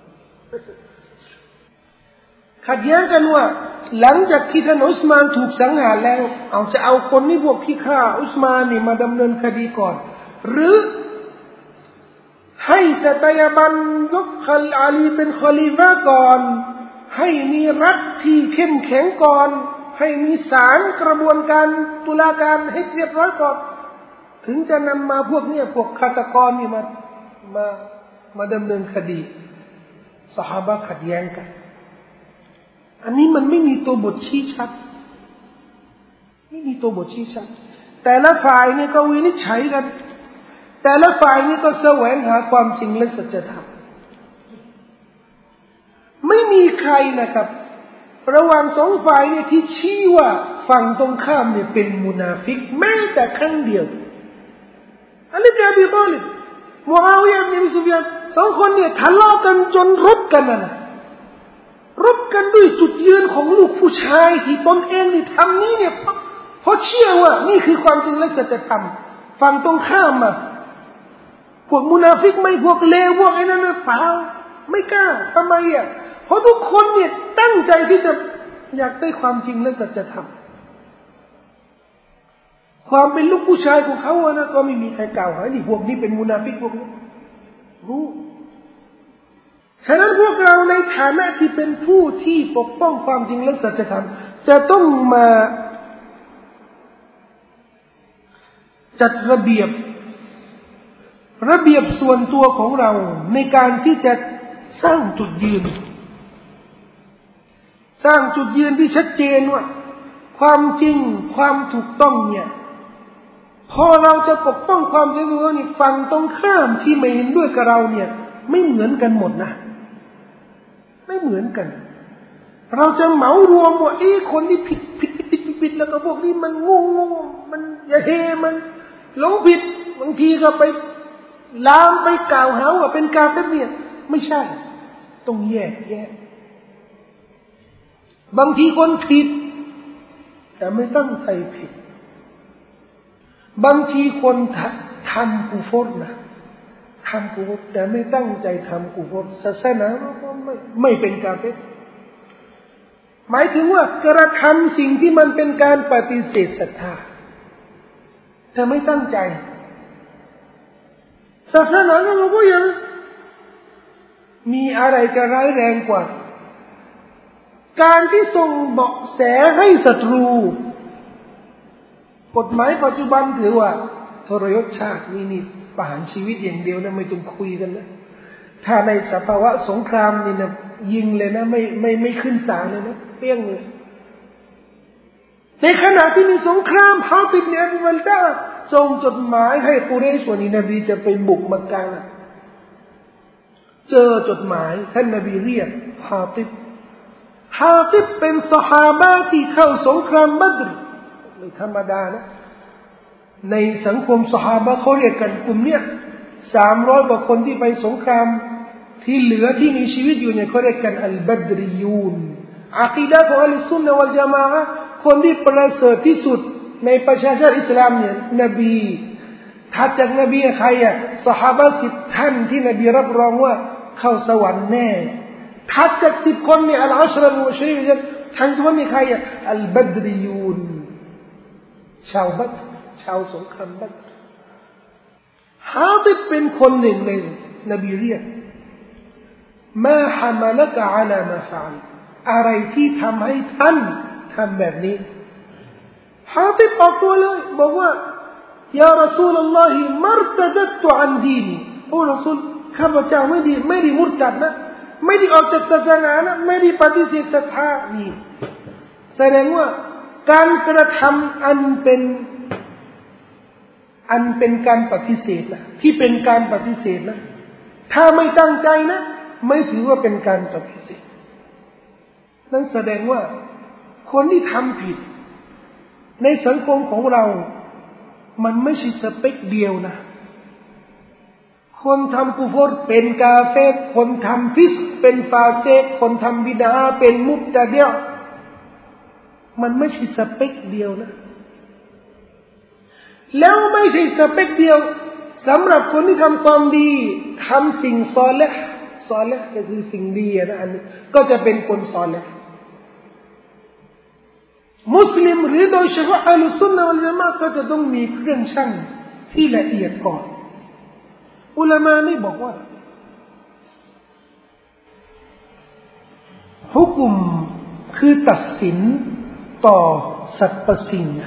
[SPEAKER 1] ขัดแย้งกันว่าหลังจากที่ท่านอุสมานถูกสังหารแล้วเอาจะเอาคนนี้พวกที่ฆ่าอุสมานนี่มาดำเนินคดีก่อนหรือให้สตยาบันยกคัลอาลีเป็นคอลีฟะก่อนให้มีรัฐที่เข้มแข็งก่อนให้มีศาลกระบวนการตุลาการให้เรียบร้อยก่อนถึงจะนำมาพวกเนี้ยพวกฆาตกรนี่มามามาดำเนินคดีซอฮาบะห์ขัดแย้งกันอันนี้มันไม่มีตัวบทชี้ชัดไม่มีตัวบทชี้ชัดแต่ละฝ่ายเนี่ยก็วินิจฉัยกันแต่ละฝ่ายนี่ก็แสวงหาความจริงและสัจธรรมไม่มีใครนะครับระหว่างสองฝ่ายเนี่ยที่ชี้ว่าฝั่งตรงข้ามเนี่ยเป็นมุนาฟิกแม้แต่ครั้งเดียวอันนี้จะอบีฏอลิบมุอาวิยะห์อิบนุซุฟยานสองคนเนี่ยทะเลาะกันจนรบกันนะรบกันด้วยจุดยืนของลูกผู้ชายที่ตนเองนี่ทำนี้เนี่ยเพราะเชื่อว่านี่คือความจริงและสัจธรรมฝั่งตรงข้ามอ่ะพวกมุนาฟิกไม่พวกเลวพวกไอ้นั่นนะเปล่าไม่กล้าทำไมอ่ะเพราะทุกคนเนี่ยตั้งใจที่จะอยากได้ความจริงและสัจธรรมความเป็นลูกผู้ชายของเขาอะนะก็ไม่มีใครกล่าวหานี่พวกนี้เป็นมุนาฟิกพวกนี้รู้ฉะนั้นพวกเราในฐานะที่เป็นผู้ที่ปกป้องความจริงและสัจธรรมจะต้องมาจัดระเบียบระเบียบส่วนตัวของเราในการที่จะสร้างจุดยืนสร้างจุดยืนที่ชัดเจนว่าความจริงความถูกต้องเนี่ยพอเราจะปกป้องความจริงของเรานี่ฝั่งตรงข้ามที่ไม่เห็นด้วยกับเราเนี่ยไม่เหมือนกันหมดนะไม่เหมือนกันเราจะเหมารวมว่าไอ้คนที่ผิดผิดผิดผิดแล้วก็พวกนี้มันงงงมันอย่าเฮมันหลงผิดบางทีก็ไปลามไปกล่าวหาว่าเป็นกาเฟรเนี่ยไม่ใช่ต้องแยกแยะบางทีคนผิดแต่ไม่ตั้งใจผิดบางทีคนทำกุฟรนะทำกุฟรแต่ไม่ตั้งใจทำกุฟรศาสนาก็ไม่ไม่เป็นกาเฟรหมายถึงว่ากระทำสิ่งที่มันเป็นการปฏิเสธศรัทธาแต่ไม่ตั้งใจศาสนาเราก็ยังมีอะไรจะร้ายแรงกว่าการที่ส่งเบาะแสให้ศัตรูกฎหมายปัจจุบันถือว่าทรยศชาตินี่นี่ประหารชีวิตอย่างเดียวนะไม่ต้องคุยกันนะถ้าในสภาวะสงครามนี่นะยิงเลยนะไม่ไม่ไม่ขึ้นศาลเลยนะเปี้ยงเลยในขณะที่มีสงครามฮาติบเนี่ยอัลตาส่งจดหมายให้กุเรชวันนี้นบีจะไปบุกมักกะห์เจอจดหมายท่านนบีเรียกฮาติบฮาติบเป็นซอฮาบะห์ที่เข้าสงครามบัดรไม่ธรรมดานะในสังคมซอฮาบะห์เขาเรียกกันกลุ่มเนี้ยสามร้อยกว่าคนที่ไปสงครามที่เหลือที่มีชีวิตอยู่เนี่ยเขาเรียกกันอัลบัดริยูนอะกีดะห์ของอัลซุนนะวัลญะมาอะห์คคนที่ประเสริฐที่สุดในประชาชาติอิสลามเนี่ยนบีถัดจากนบีใครอ่ะซอฮาบะห์สิบท่านที่นบีรับรองว่าเข้าสวรรค์แน่ถัดจากสิบคนเนี่ยอัลอัชรมุบะชิรินทั้งทุกคนนี่ใครอ่ะอัลบัดริยูนชาวบัดชาวสงครามบัดฮาติบเป็นคนหนึ่งในนบีเรียกมาฮะมะละกะอะลามาฟะอัลอะไรที่ทำให้ท่านทำแบบนี้ฮาติบออกตัวเลยบอกว่ายารอซูลุลลอฮิมัรตะดัตุอันดีนีโอ้รอซูลข้าพเจ้าไม่ได้ไม่ได้มุรตัดนะไม่ได้ออกจากศาสนานะไม่ได้ปฏิเสธศรัทธานี่แสดงว่าการกระทำอันเป็นอันเป็นการปฏิเสธนะที่เป็นการปฏิเสธนะถ้าไม่ตั้งใจนะไม่ถือว่าเป็นการปฏิเสธนั่นแสดงว่าคนที่ทำผิดในสังคมของเรามันไม่ใช่สเปคเดียวนะคนทำกุฟรเป็นกาเฟรคนทำฟิสเป็นฟาเซกคนทำบิดาเป็นมุบตะเดียมันไม่ใช่สเปคเดียวนะแล้วไม่ใช่สเปคเดียวสำหรับคนที่ทำความดีทำสิ่งซอลิฮ์ซอลิฮ์ก็คือสิ่งดีนะอันนี้ก็จะเป็นคนซอลิฮ์มุสลิมหรือโดยเฉพาะอัลลุซุนนะวัลญะมาอะฮ์ก็จะต้องมีเครื่องชั่งที่ละเอียดก่อนอุลามะนี่บอกว่าฮุกมคือตัดสินต่อสรรพสิ่ง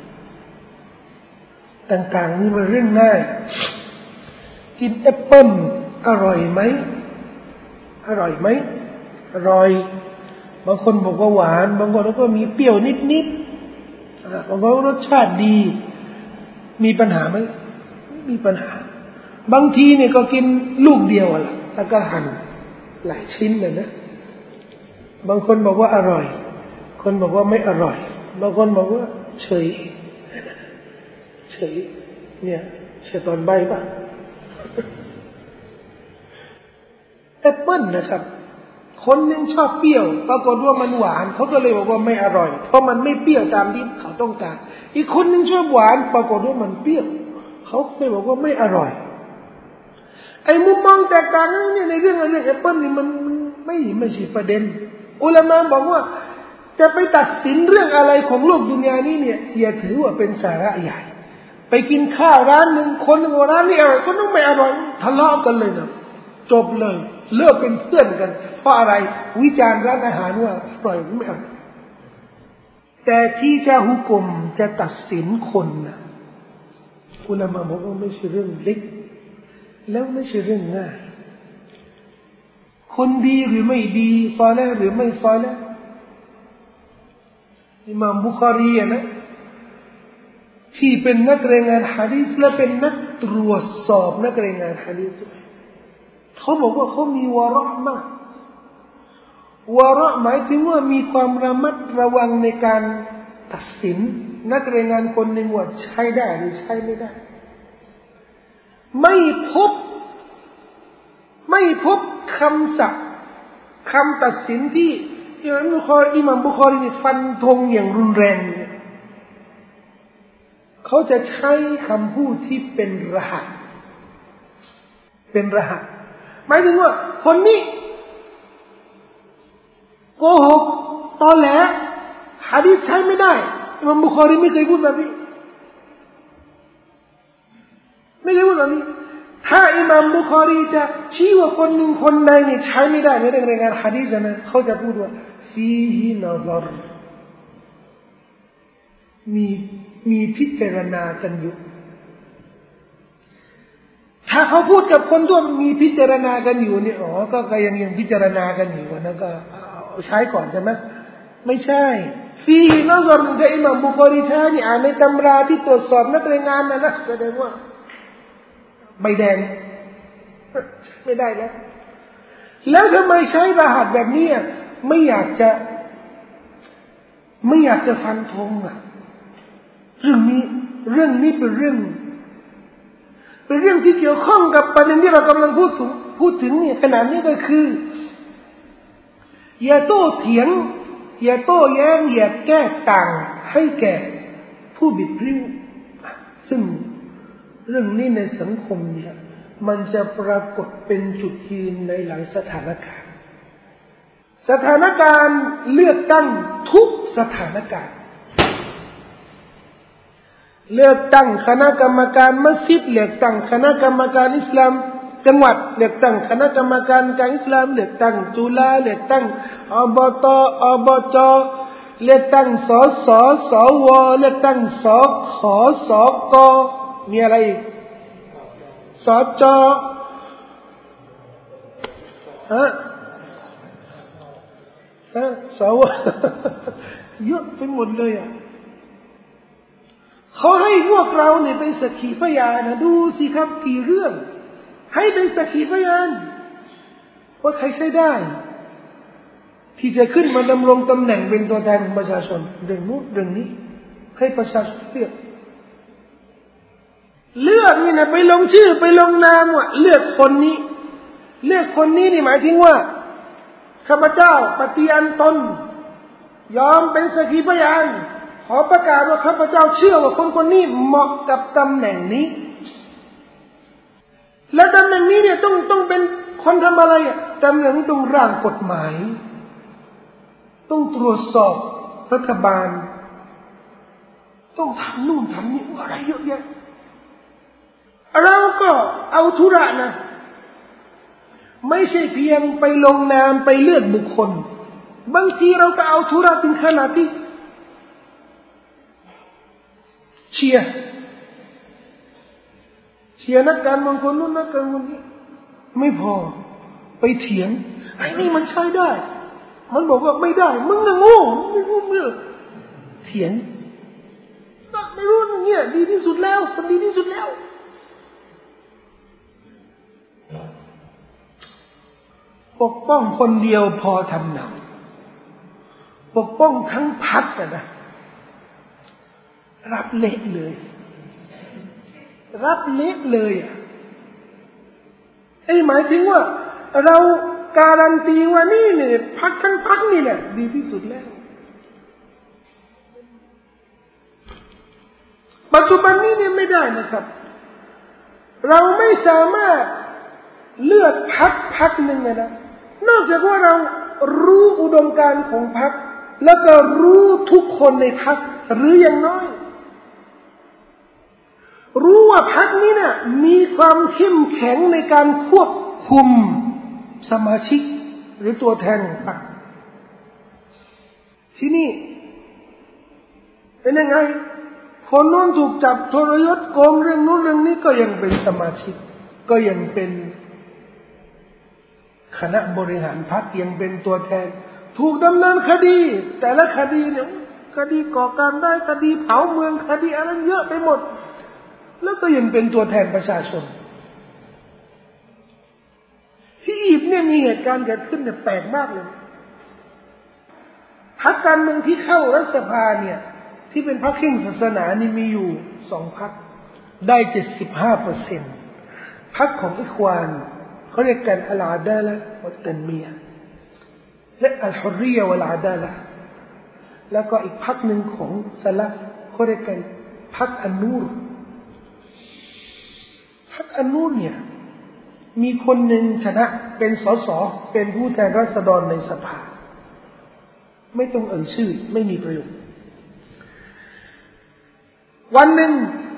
[SPEAKER 1] ต่างๆนี่มันเรื่องง่ายกินแอปเปิ้ลอร่อยไหมอร่อยไหมอร่อยบางคนบอกว่าหวานบางคนก็มีเปรี้ยวนิดๆบางคนรสชาติดีมีปัญหาไหมไม่มีปัญหาบางทีเนี่ยก็กินลูกเดียวอ่ะแล้วก็หั่นหลายชิ้นเลยนะบางคนบอกว่าอร่อยคนบอกว่าไม่อร่อยบางคนบอกว่าเฉยเฉยเนี่ยเฉยตอนใบป่ะแอปเปิ้ลนะครับคนนึงชอบเปรี้ยวปรากฏว่ามันหวานเขาก็เลยบอกว่าไม่อร่อยเพราะมันไม่เปรี้ยวตามที่เขาต้องการอีกคนนึงชอบหวานปรากฏว่ามันเปรี้ยวเขาเคยบอกว่าไม่อร่อยไอ้มุมมองแตกต่างนั้นเนี่ยในเรื่องเรื่องแอปเปิ้ลนี่มันไม่ไม่ใช่ประเด็นอุลามะบอกว่าจะไปตัดสินเรื่องอะไรของโลกดุนยานี้เนี่ยอย่าถือว่าเป็นสาระใหญ่ไปกินข้าวร้านหนึ่งคนหนึ่งว่าร้านนี้อร่อยคนต้องไม่อร่อยทะเลาะกันเลยนะจบเลยเลิกเป็นเพื่อนกันเพราะอะไรวิจารณ์ร้านอาหารว่าอร่อยไม่อร่อยแต่ที่จะฮุกมจะตัดสินคนนะอุลามะบอกว่าไม่ใช่เรื่องเล็กแล้วไม่ใช่เรื่องง่ายคนดีหรือไม่ดีซอเลห์หรือไม่ซอเลห์อิหม่ามบุคอรีนะที่เป็นนักรายงานหะดีษและเป็นนักตรวจสอบนักรายงานหะดีษเขาบอกว่าเขามีวาระมากวาระหมายถึงว่ามีความระมัดระวังในการตัดสินนักรายงานคนหนึ่งว่าใช้ได้หรือใช้ไม่ได้ไม่พบไม่พบคำศัพท์คำตัดสินที่อิหม่ามบุคอรีอิหม่ามบุคอรีฟันธงอย่างรุนแรงเขาจะใช้คำพูดที่เป็นรหัสเป็นรหัสหมายถึงว่าคนนี้โกหกตอแหลหะดีษใช้ไม่ได้อิหม่ามบุคอรีไม่เคยพูดแบบนี้ไม่เคยพูดแบบนี้ถ้าอิหม่ามบุคอรีจะชี้ว่าคนหนึ่งคนใดเนี่ยใช้ไม่ได้ในเรื่องรายงานหะดีษนะเขาจะพูดว่าฟีฮินะซรมีมีพิจารณากันอยู่ถ้าเขาพูดกับคนทั่วมีพิจารณากันอยู่เนี่ยอ๋อก็ก็ยังยังพิจารณากันอยู่นะก็เอาใช้ก่อนใช่ไหมไม่ใช่ฟีฮินะซรที่อิหม่ามบุคอรีใช้นี่อ่านในตำราที่ตรวจสอบนักรายงานนะนะแสดงว่าใบแดงไม่ได้แล้วแล้วทำไมใช้รหัสแบบนี้ไม่อยากจะไม่อยากจะฟันธงอ่ะเรื่องนี้เรื่องนี้เป็นเรื่องเป็นเรื่องที่เกี่ยวข้องกับประเด็นที่เรากำลังพูดถึงพูดถึงเนี่ยขนาดนี้ก็คืออย่าโต้เถียงอย่าโต้แย้งอย่าแก้ต่างให้แก่ผู้บิดพริ้วซึ่งเรื่องนี้ในสังคมเนี่ยมันจะปรากฏเป็นจุดยืนในหลายสถานการณ์สถานการณ์เลือกตั้งทุกสถานการณ์เลือกตั้งคณะกรรมการมัสยิดเลือกตั้งคณะกรรมการอิสลามจังหวัดเลือกตั้งคณะกรรมการการอิสลามเลือกตั้งจุฬาเลือกตั้งอบตอบจเลือกตั้งสสสวเลือกตั้งสขสกมีอะไรอีกสจฮะฮะสวเยอะไปหมดเลยอ่ะเขาให้พวกเราเนี่ยเป็นสักขีพยานนะดูสิครับกี่เรื่องให้เป็นสักขีพยานว่าใครใช้ได้ที่จะขึ้นมาดำรงตำแหน่งเป็นตัวแทนของประชาชนเรื่องนู้นเรื่องนี้ให้ประชาชนเลือกเลือกนี่นะไปลงชื่อไปลงนามว่าเลือกคนนี้เลือกคนนี้นี่หมายถึงว่าข้าพเจ้าปฏิญาณตนยอมเป็นสักขีพยานขอประกาศว่าข้าพเจ้าเชื่อว่าคนคนนี้เหมาะกับตำแหน่งนี้และตำแหน่งนี้เนี่ยต้องต้องเป็นคนทำอะไรอ่ะตำแหน่งนี้ต้องร่างกฎหมายต้องตรวจสอบรัฐบาลต้องทำนู่นทำนี่อะไรเยอะแยะเราก็เอาธุระนะไม่ใช่เพียงไปลงนามไปเลือกบุคคลบางทีเราก็เอาธุระถึงขนาดที่เชียร์เชียร์นักการเมืองคนนู้นนักการเมืองนี้ไม่พอไปเถียงไอ้นี่มันใช้ได้มันบอกว่าไม่ได้มึงน่ะโง่ไม่รู้เมื่อเถียงไม่รู้เนี่ยดีที่สุดแล้วคนดีที่สุดแล้วปกป้องคนเดียวพอทำหนักปกป้องทั้งพรรคนะรับเละเลยรับเละเลยอ่ะไอ้หมายถึงว่าเราการันตีว่านี่เนี่ยพรรคทั้งพรรคนี่แหละดีที่สุดแล้วปัจจุบันนี้เนี่ยไม่ได้นะครับเราไม่สามารถเลือกพรรคพรรคหนึ่งเลยนะนอกจากว่าเรารู้อุดมการณ์ของพรรคแล้วก็รู้ทุกคนในพรรคหรืออย่างน้อยรู้ว่าพรรคนี้เนี่ยมีความเข้มแข็งในการควบคุมสมาชิกหรือตัวแทนของพรรคที่นี่เป็นยังไงคนโน้นถูกจับทรยศโกงเรื่องโน้นเรื่องนี้ก็ยังเป็นสมาชิกก็ยังเป็นคณะบริหารพรรคยังเป็นตัวแทนถูกดำเนินคดีแต่ละคดีเนี่ยคดีก่อการร้ายคดีเผาเมืองคดีอะไรเยอะไปหมดแล้วก็ยังเป็นตัวแทนประชาชนที่อียิปต์เนี่ยมีเหตุการณ์เกิดขึ้นเนี่ยแปลกมากเลยพรรคการเมืองที่เข้ารัฐสภาเนี่ยที่เป็นพรรคข่งศาสนานี่มีอยู่สองพรรคได้เจ็ดสิบห้าเปอร์เซ็นต์พรรคของอิควานเขาเรียกกันอัลอาดาละวัตตันมียะและอัลฮุรรียะวัลอาดาละแล้วก็อีกพรรคหนึ่งของซะลัฟเขาเรียกกันพรรคอันนูรพรรคอันนูรเนี่ยมีคนหนึ่งชนะเป็นสสเป็นผู้แทนราษฎรในสภาไม่ต้องเอ่ยชื่อไม่มีประโยชน์วันหนึ่ง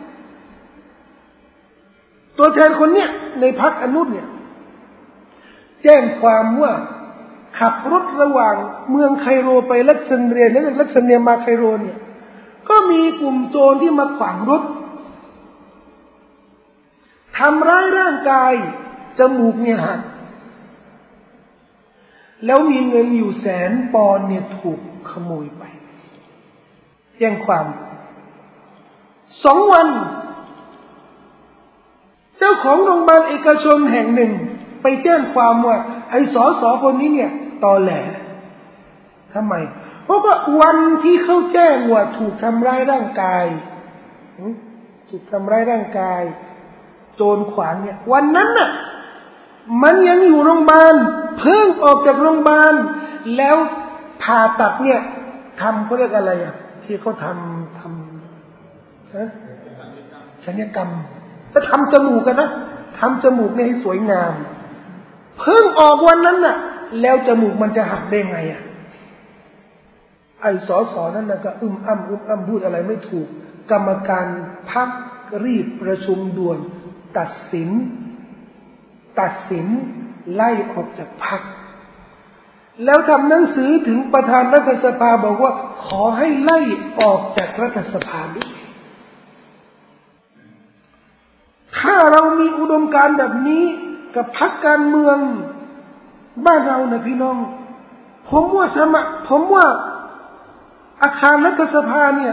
[SPEAKER 1] ตัวแทนคนเนี้ยในพรรคอันนูรเนี่ยแจ้งความว่าขับรถระหว่างเมืองไคโรไปเล็กซานเดรียและเล็กซานเดรียมาไคโรเนี่ยก็มีกลุ่มโจรที่มาขวางรถทำร้ายร่างกายจมูกเนี่ยหักแล้วมีเงินอยู่แสนปอนด์เนี่ยถูกขโมยไปแจ้งความสองวันเจ้าของโรงพยาบาลเอกชนแห่งหนึ่งไปแจ้งความว่าไอ้สอสอคนนี้เนี่ยตอแหลทำไมเพราะว่าวันที่เขาแจ้งว่าถูกทำร้ายร่างกายถูกทำร้ายร่างกายโจรขวางเนี่ยวันนั้นน่ะมันยังอยู่โรงพยาบาลเพิ่งออกจากโรงพยาบาลแล้วผ่าตัดเนี่ยทำเขาเรียกอะไรอ่ะที่เขาทำทำนะศัลยกรรมจะทำจมูกกันนะทำจมูกให้สวยงามเพิ่งออกวันนั้นน่ะแล้วจมูกมันจะหักได้ไงอ่ะไอ้สอสอนั่นน่ะก็อึมอ้ำอึมอ้ำพูดอะไรไม่ถูกกรรมการพักรีบประชุมด่วนตัดสินตัดสินไล่ออกจากพรรคแล้วทำหนังสือถึงประธานรัฐสภาบอกว่าขอให้ไล่ออกจากรัฐสภาด้วยถ้าเรามีอุดมการณ์แบบนี้กับพรรคการเมืองบ้านเรานะพี่น้องผมว่าสมะผมว่าอาคารรัฐสภาเนี่ย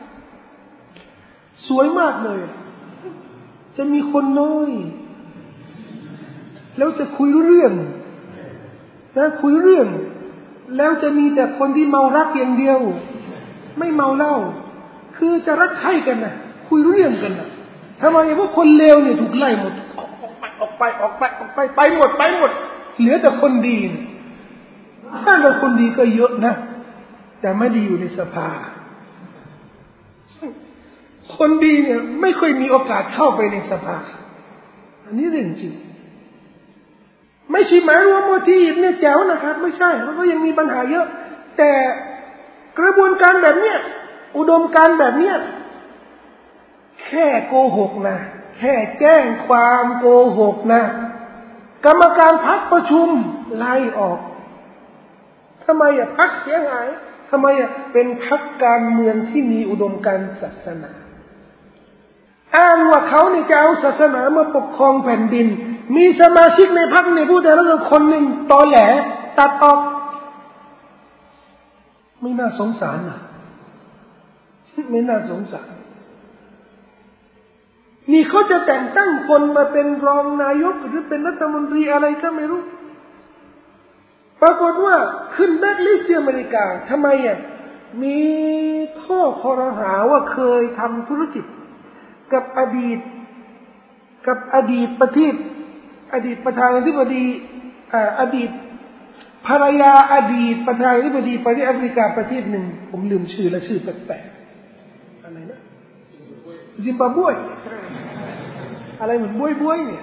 [SPEAKER 1] สวยมากเลยจะมีคนน้อยแล้วจะคุยเรื่องนะคุยเรื่องแล้วจะมีแต่คนที่เมารักอย่างเดียวไม่เมาเหล้าคือจะรักใคร่กันนะคุยเรื่องกันนะทำไมเพราะคนเลวเนี่ยถูกไล่หมดออกไปออกไปออกไปออกไปไปหมดไปหมดเหลือแต่คนดีถ้าเราคนดีก็เยอะนะแต่ไม่ได้อยู่ในสภาคนดีเนี่ยไม่ค่อยมีโอกาสเข้าไปในสภาอันนี้เรื่องจริงไม่ใช่หมายว่าโมทีฟเนี่ยแจ๋วนะครับไม่ใช่มันก็ยังมีปัญหาเยอะแต่กระบวนการแบบเนี้ยอุดมการณ์แบบเนี้ยแค่โกหกนะแค่แจ้งความโกหกนะกรรมการพรรคประชุมไล่ออกทำไมอ่ะพรรคเสียหายทำไมอ่ะเป็นพรรคการเมืองที่มีอุดมการณ์ศาสนาอ้างว่าเขาเนี่ยจะเอาศาสนามาปกครองแผ่นดินมีสมาชิกในพรรคเนี่ยผู้แต่ละคนหนึ่งตอแหลตัดออกไม่น่าสงสารนะไม่น่าสงสารนี่เขาจะแต่งตั้งคนมาเป็นรองนายกหรือเป็นรัฐมนตรีอะไรก็ไม่รู้ปรากฏว่าขึ้นแบ็คลิสต์ที่อเมริกาทำไมอ่ะมีข้อคอรหาว่าเคยทำธุรกิจกับอดีตกับอดีตประเทศอดีตประธานาธิบดีอดีตภรรยาอดีตประธานาธิบดีประเทศแอฟริกาประเทศหนึ่งผมลืมชื่อและชื่อแปลกๆอะไรนะซิมบับเวอะไรเหมือนบวยบวยเนี่ย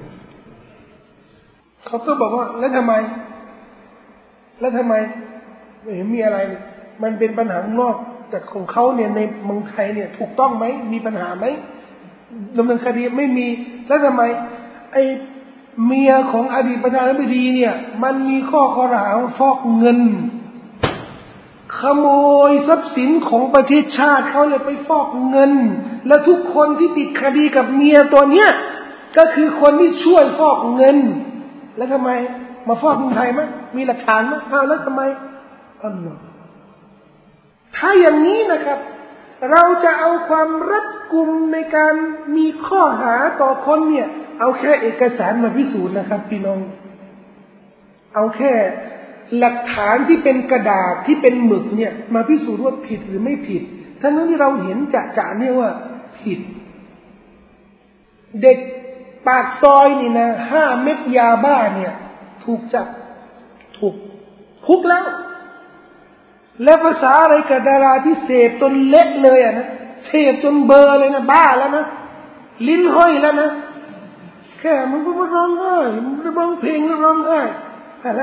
[SPEAKER 1] เขาก็บอกว่าแล้วทำไมแล้วทำไมไม่เห็นมีอะไรเนี่ยมันเป็นปัญหาข้างนอกแต่ของเขาเนี่ยในเมืองไทยเนี่ยถูกต้องไหมมีปัญหาไหมดำเนินคดีไม่มีแล้วทำไมไอ้เมียของอดีตประธานาธิบดีเนี่ยมันมีข้อข้อหาฟอกเงินขโมยทรัพย์สินของประเทศชาติเขาเลยไปฟอกเงินแล้วทุกคนที่ติดคดีกับเมียตัวเนี้ยก็คือคนที่ช่วยฟอกเงินแล้วทำไมมาฟอกเมืองไทยมั้ยมีหลักฐานมั้ยอ้าวแล้วทำไมอัลลอฮ์ถ้าอย่างนี้นะครับเราจะเอาความรัดกุมในการมีข้อหาต่อคนเนี่ยเอาแค่เอกสารมาพิสูจน์นะครับพี่น้องเอาแค่หลักฐานที่เป็นกระดาษที่เป็นหมึกเนี่ยมาพิสูจน์ว่าผิดหรือไม่ผิดทั้งนั้นที่เราเห็นจะๆเนี่ยว่าผิดเด็กปากซอยนี่นะห้าเม็ดยาบ้าเนี่ยถูกจับถูกคุกแล้วแล้วภาษาอะไรกับดาราที่เสพจนเละเลยอ่ะนะเสพจนเบลอเลยนะบ้าแล้วนะลิ้นห้อยแล้วนะแค่มันก็มาร้องไห้มันร้องเพลงแล้วร้องไห้อะไร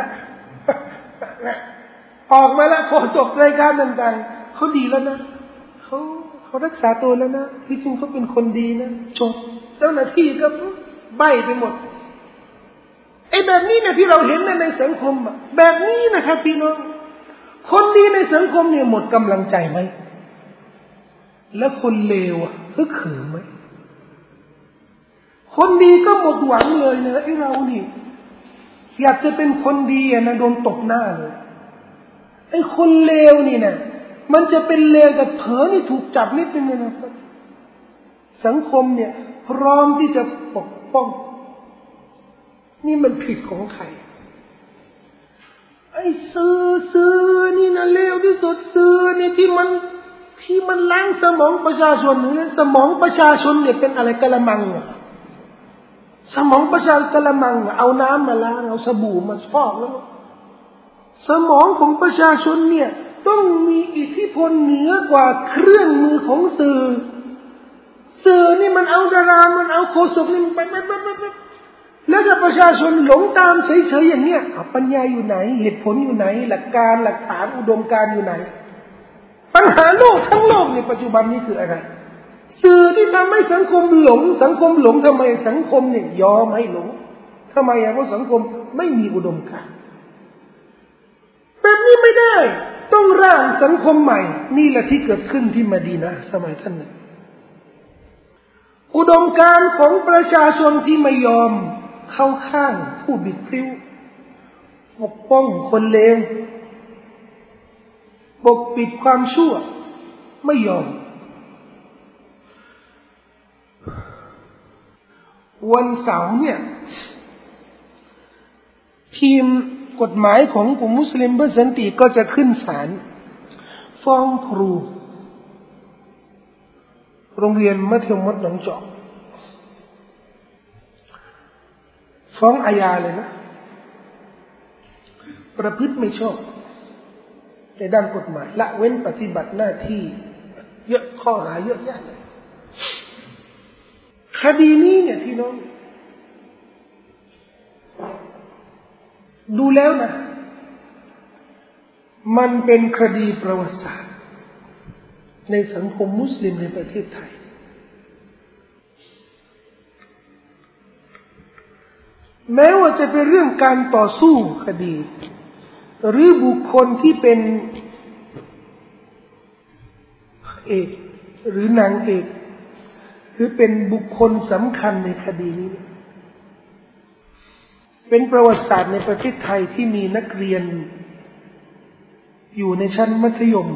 [SPEAKER 1] ออกมาแล้วขอจบรายการต่างๆเขาดีแล้วนะเขาเขารักษาตัวแล้วนะที่จริงเขาเป็นคนดีนะจบเจ้าหน้าที่ก็ใบ้ไปหมดไอ้แบบนี้เนี่ยที่เราเห็นในสังคมแบบนี้นะครับพี่น้องคนดีในสังคมเนี่ยหมดกำลังใจไหมแล้วคนเลวอ่ะฮึกเหิมไหมคนดีก็หมดหวังเลยนะไอ้เรานี่อยากจะเป็นคนดีอ่ะนะโดนตบหน้าเลยไอ้คนเลวนี่นะมันจะเป็นเลวแต่เผลอนี่ถูกจับนิดนึงนะสังคมเนี่ยพร้อมที่จะปกป้องนี่มันผิดของใครไอ้ซื้อซื้อนี่นะเลวที่สุดซื้อนี่ที่มันที่มันล้างสมองประชาชนเนี่ยสมองประชาชนเนี่ยเป็นอะไรกะละมังอ่ะสมองประชาชนกะละมังเอาน้ำมาล้างเอาสบู่มาฟอกแล้วสมองของประชาชนเนี่ยต้องมีอิทธิพลเหนือกว่าเครื่องมือของสื่อสื่อนี่มันเอาดารามันเอาโฆษกนี่ไปไปไปไปแล้วถ้าประชาชนหลงตามเฉยๆอย่างเนี้ยปัญญาอยู่ไหนเหตุผลอยู่ไหนหลักการหลักฐานอุดมการณ์อยู่ไหนปัญหาโลกทั้งโลกในปัจจุบันนี้คืออะไรสื่อที่ทำให้สังคมหลงสังคมหลงทำไมสังคมเนี่ยยอมให้หลงทำไมอ่ะเพราะสังคมไม่มีอุดมการณ์แบบนี้ไม่ได้ต้องร่างสังคมใหม่นี่แหละที่เกิดขึ้นที่มะดีนะห์สมัยท่านนั้นอุดมการณ์ของประชาชนที่ไม่ยอมเข้าข้างผู้บิดพริ้วปกป้องคนเลวปกปิดความชั่วไม่ยอมวันเสาร์เนี่ยทีมกฎหมายของกลุ่มมุสลิมเพื่อสันติก็จะขึ้นศาลฟ้องครูโรงเรียนมัธยมวัดหนองจอกฟ้องอาญาเลยนะประพฤติไม่ชอบในด้านกฎหมายละเว้นปฏิบัติหน้าที่เยอะข้อหาเยอะแยะเลยคดีนี้เนี่ยพี่น้องดูแล้วนะมันเป็นคดีประวัติศาสตร์ในสังคมมุสลิมในประเทศไทยแม้ว่าจะเป็นเรื่องการต่อสู้คดีหรือบุคคลที่เป็นเอกหรือนางเอกหรือเป็นบุคคลสำคัญในคดีนี้เป็นประวัติศาสตร์ในประเทศไทยที่มีนักเรียนอยู่ในชั้นมัธยม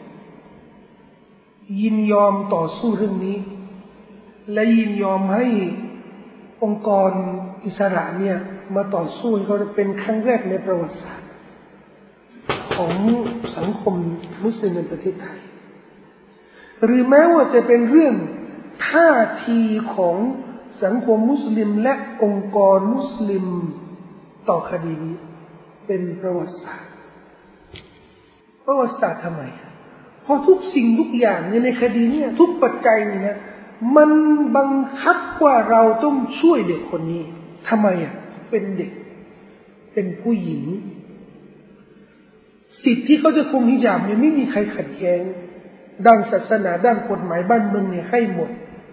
[SPEAKER 1] ยินยอมต่อสู้เรื่องนี้และยินยอมให้องค์กรอิสระเนี่ยมาต่อสู้เขาเป็นครั้งแรกในประวัติศาสตร์ของสังคมมุสลิมในประเทศไทยหรือแม้ว่าจะเป็นเรื่องท่าทีของสังคมมุสลิมและองค์กรมุสลิมต่อคดีนี้เป็นประวัติศาสตร์ประวัติศาสตร์ทำไมเพราะทุกสิ่งทุกอย่างในคดีนี้ทุกปัจจัยนี่นะมันบังคับว่าเราต้องช่วยเด็กคนนี้ทำไมอ่ะเป็นเด็กเป็นผู้หญิงสิทธิที่เขาจะคุมฮิญาบเนี่ยไม่มีใครขัดแย้งด้านศาสนาด้านกฎหมายบ้านเมืองเนี่ยให้หมด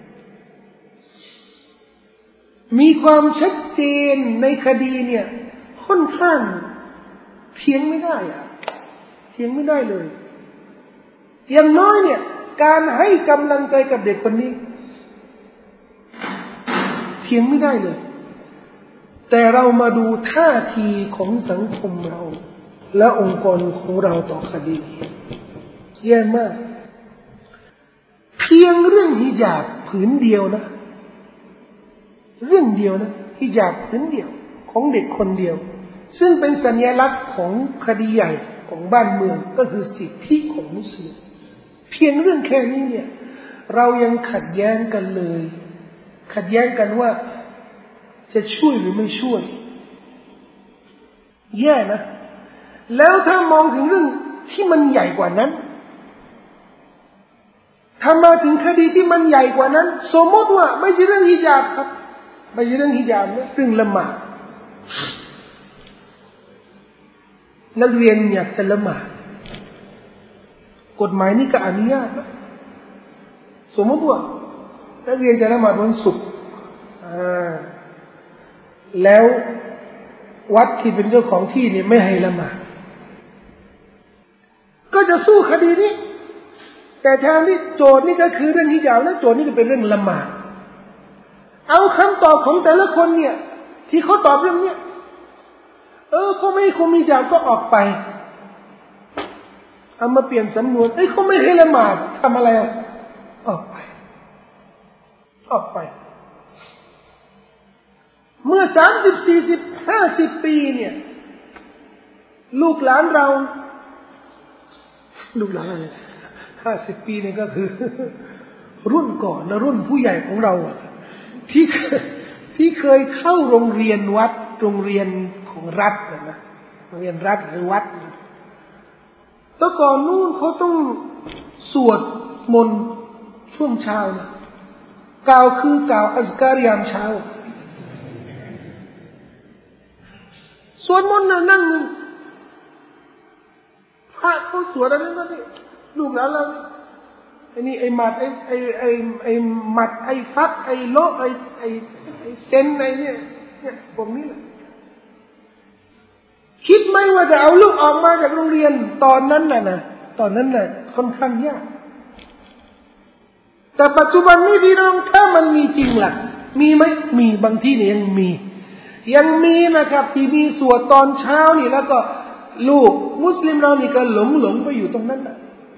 [SPEAKER 1] มีความชัดเจนในคดีเนี่ยค่อนข้างเถียงไม่ได้อ่ะเถียงไม่ได้เลยอย่างน้อยเนี่ยการให้กำลังใจกับเด็กคนนี้เถียงไม่ได้เลยแต่เรามาดูท่าทีของสังคมเราและองค์กรของเราต่อคดีแย่มากเพียงเรื่องฮิญาบผืนเดียวนะเรื่องเดียวนะฮิญาบผืนเดียวของเด็กคนเดียวซึ่งเป็นสัญลักษณ์ของคดีใหญ่ของบ้านเมืองก็คือสิทธิของมุสลิมเพียงเรื่องแค่นี้เนี่ยเรายังขัดแย้งกันเลยขัดแย้งกันว่าจะช่วยหรือไม่ช่วยแย่นะแล้วถ้ามองถึงเรื่องที่มันใหญ่กว่านั้นถ้ามาถึงคดีที่มันใหญ่กว่านั้นสมมติว่าไม่ใช่เรื่องฮิญาบครับไม่ใช่เรื่องฮิญาบนะเรื่องละหมาดนักเรียนอยากจะละหมาดกฎหมายนี่ก็อนุญาตนะสมมติว่านักเรียนจะละหมาดวันศุกร์แล้ววัดที่เป็นเจ้าของที่เนี่ยไม่ให้ละหมาดก็จะสู้คดีนี้แต่ทางที่โจทย์นี่ก็คือเรื่องฮิญาบและโจทย์นี่ก็เป็นเรื่องละหมาดเอาคำตอบของแต่ละคนเนี่ยที่เขาตอบเรื่องเนี้ยเออเขาไม่คุมฮิญาบก็ออกไปเอามาเปลี่ยนสำนวนเอ้ยเขาไม่ให้ละหมาดทำอะไรออกไปออกไปเมื่อสามสิบสี่สิบห้าสิบปีเนี่ยลูกหลานเราลูกหลานอะไรห้าสิบปีนี่ก็คือรุ่นก่อนและรุ่นผู้ใหญ่ของเราที่ที่เคยเข้าโรงเรียนวัดโรงเรียนของรัฐนะโรงเรียนรัฐหรือวัดแต่ก่อนนู้นเขาต้องสวดมนต์ช่วงเช้านะกล่าวคือกล่าวอัซการยามเช้าสวดมนต์น่ะนั่งนึงพระเขาสวดอะไรนั่นนี่ลูกหลานเราไอ้นี่ไอ้หมัดไอ้ไอ้ไอ้ไอ้หมัดไอ้ฟัดไอ้โลไอ้ไอ้ไอ้เซนไอ้เนี่ยเนี่ยพวกนี้แหละคิดไหมว่าจะเอาลูกออกมาจากโรงเรียนตอนนั้นน่ะนะตอนนั้นน่ะค่อนข้างยากแต่ปัจจุบันนี้พี่น้องถ้ามันมีจริงล่ะมีไหมมีบางที่เนี่ยยังมียังมีนะครับที่มีสวดตอนเช้านี่แล้วก็ลูกมุสลิมเรานี่ก็หลงหลงไปอยู่ตรงนั้นน่ะ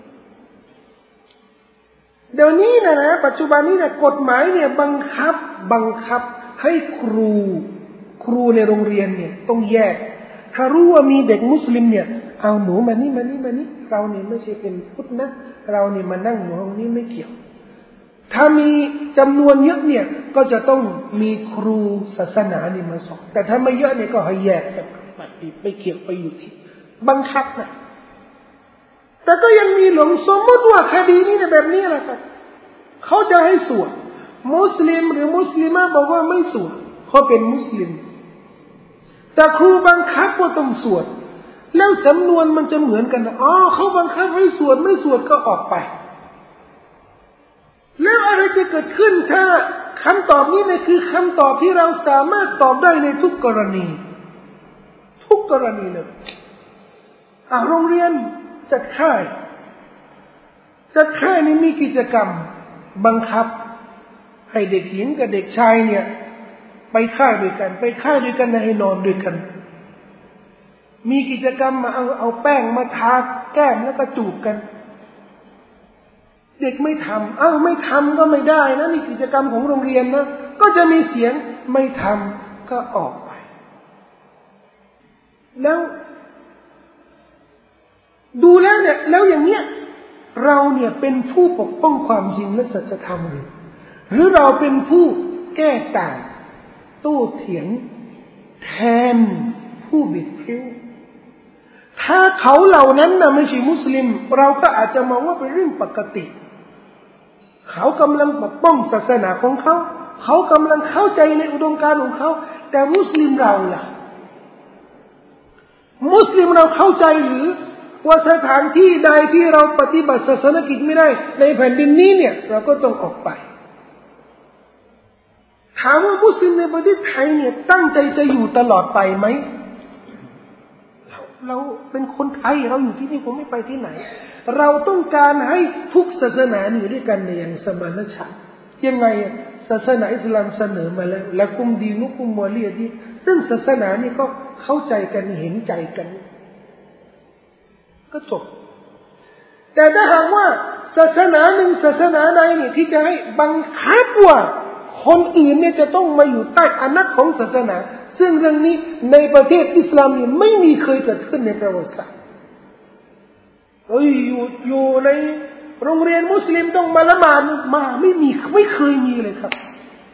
[SPEAKER 1] เดี๋ยวนี้นะนะปัจจุบันนี้เนี่ยกฎหมายเนี่ยบังคับบังคับให้ครูครูในโรงเรียนเนี่ยต้องแยกถ้ารู้ว่ามีเด็กมุสลิมเนี่ยเอาหนูมานี่มานี่มานี่เราเนี่ยไม่ใช่เป็นพุทธนะเราเนี่ยมานั่งอยู่ห้องนี้ไม่เกี่ยวถ้ามีจำนวนเยอะเนี่ยก็จะต้องมีครูศาสนานี่มาสอนแต่ถ้าไม่เยอะเนี่ยก็ให้แยกกันไปเกี่ยวไปอยู่ที่บังคับนะแต่ก็ยังมีหลงสมมติว่าคดีนี้เนี่ยแบบนี้แหละครับเขาจะให้สวดมุสลิมหรือมุสลิมะบอกว่าไม่สวดเขาเป็นมุสลิมแต่ครูบังคับว่าต้องสวดแล้วจำนวนมันจะเหมือนกันอ๋อเขาบังคับให้สวดไม่สวดก็ออกไปแล้วอะไรจะเกิดขึ้นถ้าคำตอบนี้เนี่ยคือคำตอบที่เราสามารถตอบได้ในทุกกรณีทุกกรณีเลยอ่ะโรงเรียนจัดค่ายจัดค่ายนี้มีกิจกรรมบังคับให้เด็กหญิงกับเด็กชายเนี่ยไปค่ายด้วยกันไปค่ายด้วยกันให้นอนด้วยกันมีกิจกรรมมาเอาเอาแป้งมาทาแก้มแล้วก็จูบกันเด็กไม่ทำเอ้าไม่ทำก็ไม่ได้นะนี่กิจกรรมของโรงเรียนนะก็จะมีเสียงไม่ทำก็ออกไปแล้วดูแล้วเนี่ยแล้วอย่างเนี้ยเราเนี่ยเป็นผู้ปกป้องความจริงและสัจธรรมหรือหรือเราเป็นผู้แก้ต่างโต้เถียงแทนผู้บิดพริ้วถ้าเขาเหล่านั้นน่ะไม่ใช่มุสลิมเราก็อาจจะมองว่าเป็นเรื่องปกติเขากำลังปกป้องศาสนาของเขาเขากำลังเข้าใจในอุดมการณ์ของเขาแต่มุสลิมเราล่ะมุสลิมเราเข้าใจหรือว่าสถานที่ใดที่เราปฏิบัติศาสนกิจไม่ได้ในแผ่นดินนี้เนี่ยเราก็ต้องออกไปถามว่ามุสลิมในประเทศไทยเนี่ยตั้งใจจะอยู่ตลอดไปไหมเราเราเป็นคนไทยเราอยู่ที่นี่ผมไม่ไปที่ไหนเราต้องการให้ทุกศาสนาอยู่ด้วยกันในอย่างสมานฉันท์ยังไงศาสนาอิสลามเสนอมาแล้วและกุมดีนุกุมวะลียดีเรื่องศาสนานี่ก็เข้าใจกันเห็นใจกันก็จบแต่ถ้าหากว่าศาสนาหนึ่งศาสนาใดนี่ที่จะให้บังคับว่าคนอื่นเนี่ยจะต้องมาอยู่ใต้อำนาจของศาสนาซึ่งเรื่องนี้ในประเทศอิสลามนี่ไม่มีเคยเกิดขึ้นในประวัติศาสตร์เอ้ยอยู่อยู่ในโรงเรียนมุสลิมต้องมาละหมาดมาไม่มีไม่เคยมีเลยครับ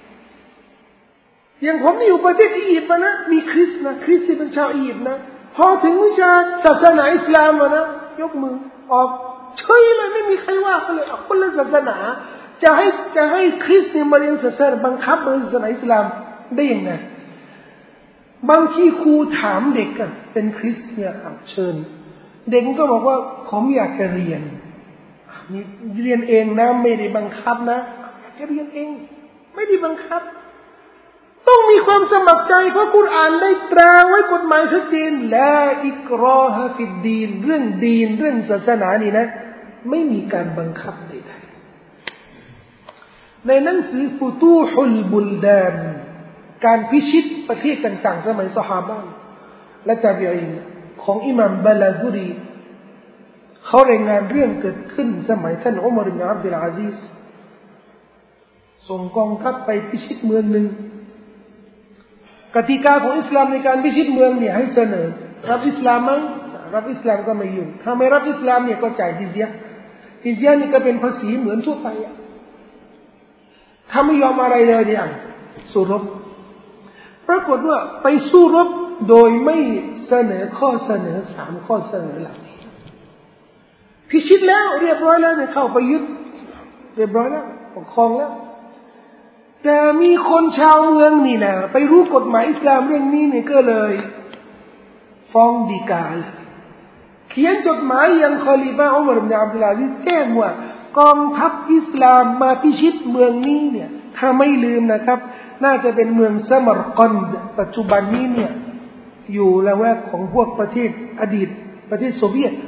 [SPEAKER 1] อย่างผมอยู่ประเทศอียิปต์นะมีคริสต์นะคริสต์ที่เป็นชาวอียิปต์นะพอถึงวิชาศาสนาอิสลามนะยกมือออกเฉยเลยไม่มีใครว่าเขาเลยคนละศาสนาจะให้จะให้คริสต์เนี่ยมาเรียนศาสนาบังคับมาเรียนศาสนาอิสลามได้ยังไงบางทีครูถามเด็กกันเป็นคริสต์เนี่ยครับเชิญเด็กก็บอกว่าผมอยากจะเรียนนี่เรียนเองนะไม่ได้บังคับนะอยากจะเรียนเองไม่ได้บังคับต้องมีความสมัครใจเพราะกุรอานได้ตราไว้กฎหมายชัดเจนละอิกรอฮะฟิดดีนเรื่องดีนเรื่องศาสนานี่นะไม่มีการบังคับใดๆในหนังสือฟุตูฮุลบุลดานการพิชิตประเทศต่างๆสมัยซอฮาบะห์และตาบีอีนของอิหม่ามบาลาซุรีเขารายงานเรื่องเกิดขึ้นสมัยท่านอุมัรอิบนุอับดุลอาซีซส่งกองทัพไปพิชิตเมืองหนึ่งกติกาของอิสลามในการพิชิตเมืองเนี่ยให้เสนอรับอิสลามไหมรับอิสลามก็ไม่ยุ่งถ้าไม่รับอิสลามเนี่ยก็จ่ายจิซยะห์จิซยะห์นี่ก็เป็นภาษีเหมือนทั่วไปอ่ะถ้าไม่ยอมอะไรเลยเนี่ยสู้รบปรากฏว่าไปสู้รบโดยไม่เสนอข้อเสนอสามข้อเสนอเหล่านี้พิชิตแล้วเรียบร้อยแล้วเนี่ยเข้าไปยึดเรียบร้อยแล้วปกครองแล้วแต่มีคนชาวเมืองนี่นะไปรู้กฎหมายอิสลามเรื่องนี้เนี่ยก็เลยฟ้องฎีกาเขียนจดหมายยังคอลีฟะอุมัร อิบนุ อับดุลอาซิซแจ้งว่ากองทัพอิสลามมาพิชิตเมืองนี้เนี่ยถ้าไม่ลืมนะครับน่าจะเป็นเมืองซะมารกันด์ปัจจุบันนี้เนี่ยอยู่ละแวกของพวกประเทศอดีตประเทศโซเวียต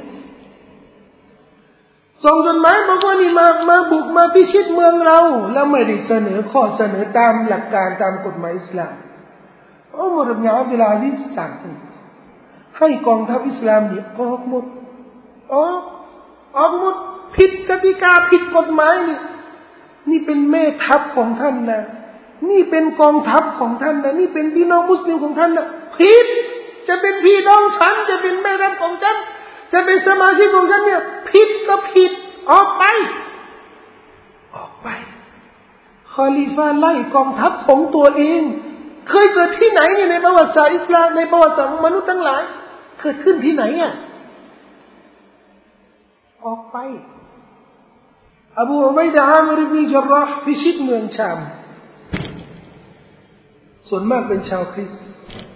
[SPEAKER 1] ส่งจดหมายบอกว่านี่มามาบุกมาพิชิตเมืองเราแล้วไม่ได้เสนอข้อเสนอตามหลักการตามกฎหมายอิสลามอุมัร อิบนุ อับดุลอาซิซสั่งให้กองทัพอิสลามเนี่ยออกหมดออกออกหมดผิดกติกาผิดกฎหมายนี่นี่เป็นแม่ทัพของท่านนะนี่เป็นกองทัพของท่านนะนี่เป็นพี่น้องมุสลิมของท่านนะผิดจะเป็นพี่น้องฉันจะเป็นแม่ทัพของฉันจะเป็นสมาชิกของฉันเนี่ยผิดก็ผิดออกไปออกไปคอลิฟะห์ไล่กองทัพของตัวเองเคยเกิดที่ไหนเนี่ยในประวัติศาสตร์อิสลามในประวัติศาสตร์ของมนุษย์ทั้งหลายเกิดขึ้นที่ไหนอ่ะออกไปอบูอุบัยดะห์ อามิร อิบนุ ญะราห์พิชิตเมืองชามส่วนมากเป็นชาวคริสต์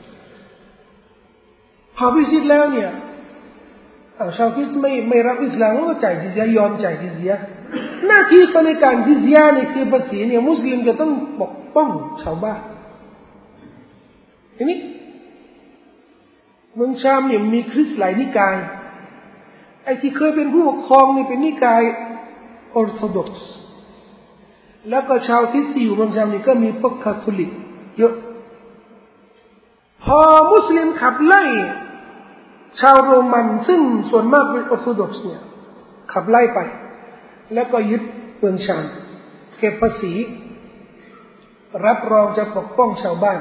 [SPEAKER 1] พอพิชิตแล้วเนี่ยชาวคริสต์ไม่ไม่รับอิสลามก็จ่ายจิซยะห์ยอมจ่ายจิซยะห์หน้าที่ในการจิซยะห์นี่คือภาษีเนี่ยมุสลิมจะต้องปกป้องชาวบ้านทีนี้เมืองชามเนี่ยมีคริสต์หลายนิกายไอ้ที่เคยเป็นผู้ปกครองนี่เป็นนิกายออร์โธดอกซ์แล้วก็ชาวคริสต์ที่อยู่เมืองชามนี่ก็มีพวกคาทอลิกเยอะพอมุสลิมขับไล่ชาวโรมันซึ่งส่วนมากเป็นออร์โธดอกซ์เนี่ยขับไล่ไปแล้วก็ยึดเมืองชามเก็บภาษีรับรองจะปกป้องชาวบ้าน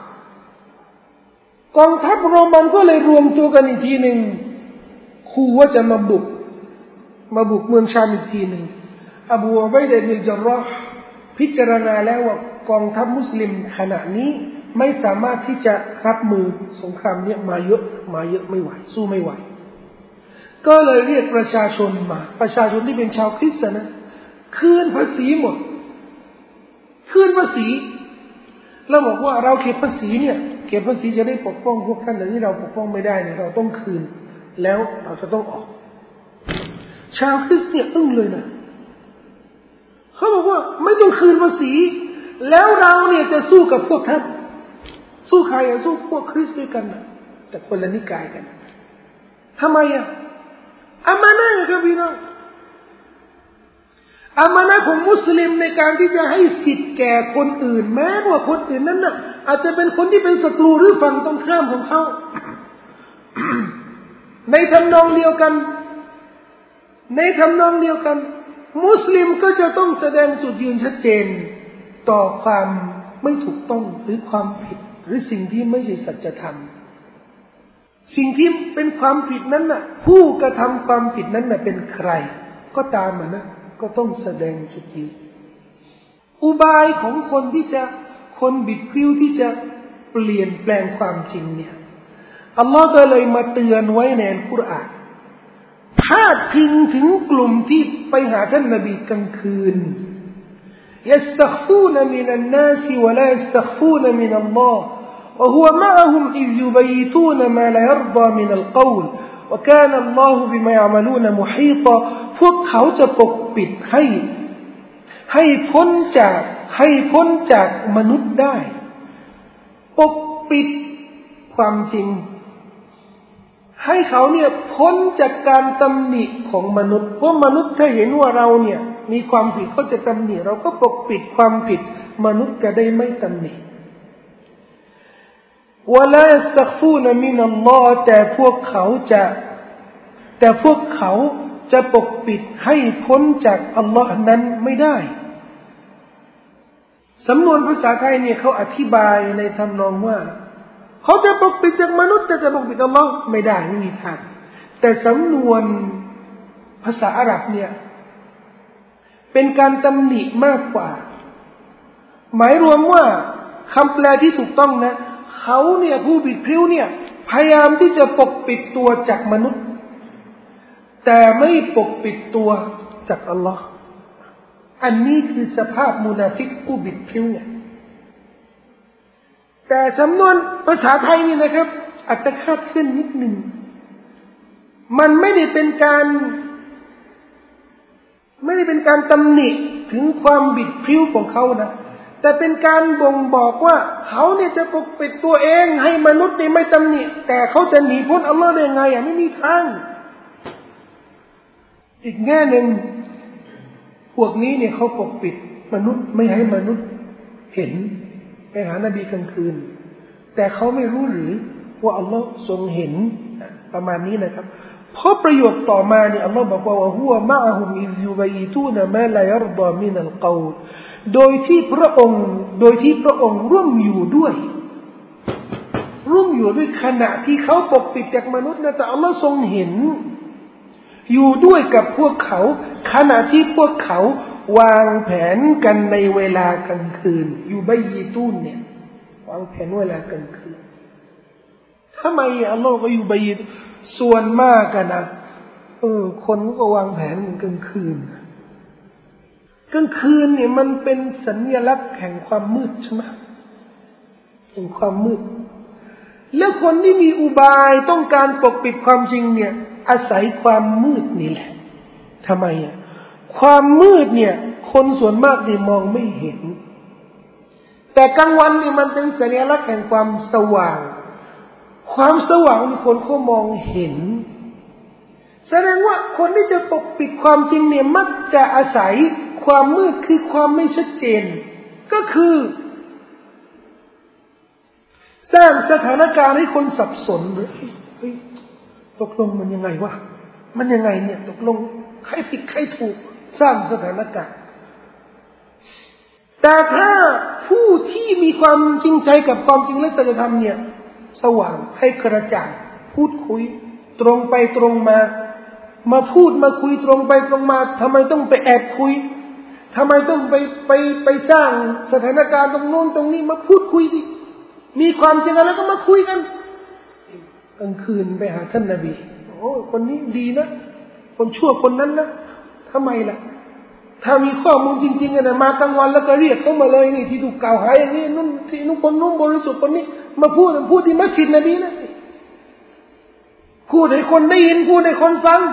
[SPEAKER 1] กองทัพโรมันก็เลยรวมตัวกันอีกทีหนึ่งขู่ว่าจะมาบุกมาบุกเมืองชามอีกทีหนึ่งอบูอุบัยดะห์ อิบนุ ญะราห์พิจารณาแล้วว่ากองทัพมุสลิมขณะนี้ไม่สามารถที่จะรับมือสงครามนี้มาเยอะมาเยอะไม่ไหวสู้ไม่ไหวก็เลยเรียกประชาชนมาประชาชนที่เป็นชาวคริสต์นะคืนภาษีหมดคืนภาษีแล้วบอกว่าเราเก็บภาษีเนี่ยเก็บภาษีจะได้ปกป้องพวกท่านแต่ที่เราปกป้องไม่ได้เนี่ยเราต้องคืนแล้วเราจะต้องออกชาวคริสต์เนี่ยอึ้งเลยนะเขาบอกว่าไม่ต้องคืนภาษีแล้วเราเนี่ยจะสู้กับพวกท่านสู้ใครอะสู้พวกคริสต์ด้วยกันนะแต่คนละนิกายกันทำไมอะอามานะห์ครับพี่น้องอามานะห์ของมุสลิมในการที่จะให้สิทธิ์แก่คนอื่นแม้ว่าคนอื่นนั้นน่ะอาจจะเป็นคนที่เป็นศัตรูหรือฝั่งตรงข้ามของเขา ในทำนองเดียวกันในทำนองเดียวกันมุสลิมก็จะต้องแสดงจุดยืนชัดเจนต่อความไม่ถูกต้องหรือความผิดหรือสิ่งที่ไม่ใช่สัจธรรมสิ่งที่เป็นความผิดนั้นน่ะผู้กระทำความผิดนั้นน่ะเป็นใครก็ตามนะก็ต้องแสดงจุดยืนอุบายของคนที่จะคนบิดพลิ้วที่จะเปลี่ยนแปลงความจริงเนี่ยอัลลอฮฺก็เลยมาเตือนไว้ในอัลกุรอานพาดพิงถึงกลุ่มที่ไปหาท่านนบีกลางคืน يستخفون من الناس ولا يستخفون من الله وهو معهم إذ يبيتون ما لا يرضى من القول وكان الله بما يعملون محيطا พวกเขาจะปกปิดให้ให้พ้นจากให้พ้นจากมนุษย์ได้ปกปิดความจริงให้เขาเนี่ยพ้นจากการตำหนิของมนุษย์เพราะมนุษย์ถ้าเห็นว่าเราเนี่ยมีความผิดเขาจะตำหนิเราก็ปกปิดความผิดมนุษย์จะได้ไม่ตำหนิวะลายัสตัฆฟูนมินัลลอฮ์แต่พวกเขาจะแต่พวกเขาจะปกปิดให้พ้นจากอัลลอฮ์นั้นไม่ได้สำนวนภาษาไทยเนี่ยเขาอธิบายในทำนองว่าเขาจะปกปิดจากมนุษย์แต่จะปกปิดอัลลอฮ์ไม่ได้ไม่มีทางแต่สำนวนภาษาอาหรับเนี่ยเป็นการตำหนิมากกว่าหมายรวมว่าคำแปลที่ถูกต้องนะเขาเนี่ยผู้บิดพริ้วเนี่ยพยายามที่จะปกปิดตัวจากมนุษย์แต่ไม่ปกปิดตัวจากอัลลอฮ์อันนี้คือสภาพมุนาฟิกผู้บิดพริ้วเนี่ยแต่จำนวนภาษาไทยนี่นะครับอาจจะคาดเคลื่อนนิดหนึ่งมันไม่ได้เป็นการไม่ได้เป็นการตำหนิถึงความบิดพริ้วของเขานะแต่เป็นการบ่งบอกว่าเขาเนี่ยจะปกปิดตัวเองให้มนุษย์นี่ไม่ตำหนิแต่เขาจะหนีพ้นอัลลอฮ์ได้ยังไงอ่ะไม่มีทางอีกแง่หนึ่งพวกนี้เนี่ยเขาปกปิดมนุษย์ไม่ให้มนุษย์เห็นไปหานบีกลางคืนแต่เขาไม่รู้หรือว่าอัลลอฮ์ทรงเห็นประมาณนี้นะครับเพราะประโยคต่อมาเนี่ยอัลลอฮ์บอกว่าว่าฮุวะมะอะฮุมอิซยุบัยตูนมาลายรฎอมินัลกอลโดยที่พระองค์โดยที่พระองค์ร่วมอยู่ด้วยร่วมอยู่ด้วยขณะที่เขาปกปิดจากมนุษย์นะแต่อัลลอฮ์ทรงเห็นอยู่ด้วยกับพวกเขาขณะที่พวกเขาวางแผนกันในเวลากลางคืนอยู่บัยตูนเนี่ยวางแผนเวลากลางคืนทำไมอัลลอฮ์ก็อยู่บัยตูนส่วนมากกันนะเออคนก็วางแผนกลางคืนกลางคืนเนี่ยมันเป็นสัญลักษณ์แห่งความมืดใช่ไหมแห่งความมืดแล้วคนที่มีอุบายต้องการปกปิดความจริงเนี่ยอาศัยความมืดนี่แหละทำไมอ่ะความมืดเนี่ยคนส่วนมากเนี่ยมองไม่เห็นแต่กลางวันเนี่ยมันเป็นสัญลักษณ์แห่งความสว่างความสว่างที่คนเขามองเห็นแสดงว่าคนที่จะปกปิดความจริงเนี่ยมักจะอาศัยความมืดคือความไม่ชัดเจนก็คือสร้างสถานการณ์ให้คนสับสนเลยเฮ้ยตกลงมันยังไงวะมันยังไงเนี่ยตกลงใครผิดใครถูกสร้างสถานการณ์แต่ถ้าผู้ที่มีความจริงใจกับความจริงและสัจธรรมเนี่ยสว่างให้กระจ่างพูดคุยตรงไปตรงมามาพูดมาคุยตรงไปตรงมาทำไมต้องไปแอบคุยทำไมต้องไปไปไปสร้างสถานการณ์ตรงโน้นตรงนี้มาพูดคุยดิมีความจริงแล้วก็มาคุยกันกลางคืนไปหาท่านนบีโอ้คนนี้ดีนะคนชั่วคนนั้นนะทำไมล่ะถ้ามีข้อมูลจริงๆนะมากลางวันแล้วก็เรียกเขามาเลยนี่ที่ถูกกล่าวหาอย่างนี้นู่นที่นู่นคนนู้นบริสุทธิ์คนนี้มาพูดพูดที่มัสยิดนบีนะพูดให้คนได้ยินพูดให้คนฟัง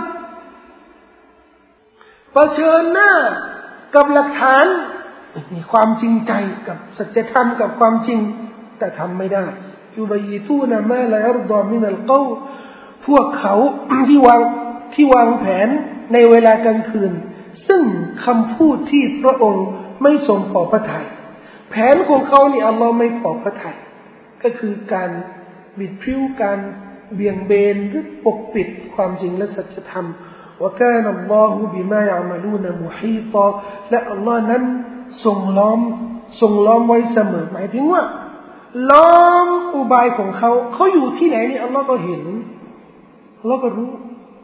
[SPEAKER 1] เผชิญหน้ากับหลักฐานมีความจริงใจกับสัจธรรมกับความจริงแต่ทำไม่ได้ยูบัยตูนะมาลายรฎอมินัลกอลพวกเขาที่วางที่วางแผนในเวลากลางคืนซึ่งคำพูดที่พระองค์ไม่ทรงพอพระทัยแผนของเขานี่อัลลอฮ์ไม่พอพระทัยก็คือการบิดพริ้วการเบี่ยงเบนหรือปกปิดความจริงและสัจธรรมว่าแค่นัลลอฮุบิมายะมาลูนมุฮีตอและอัลลอฮ์นั้นทรงล้อมทรงล้อมไว้เสมอหมายถึงว่าล้อมอุบายของเขาเขาอยู่ที่ไหนนี่อัลลอฮ์ก็เห็นอัลลอฮ์ก็รู้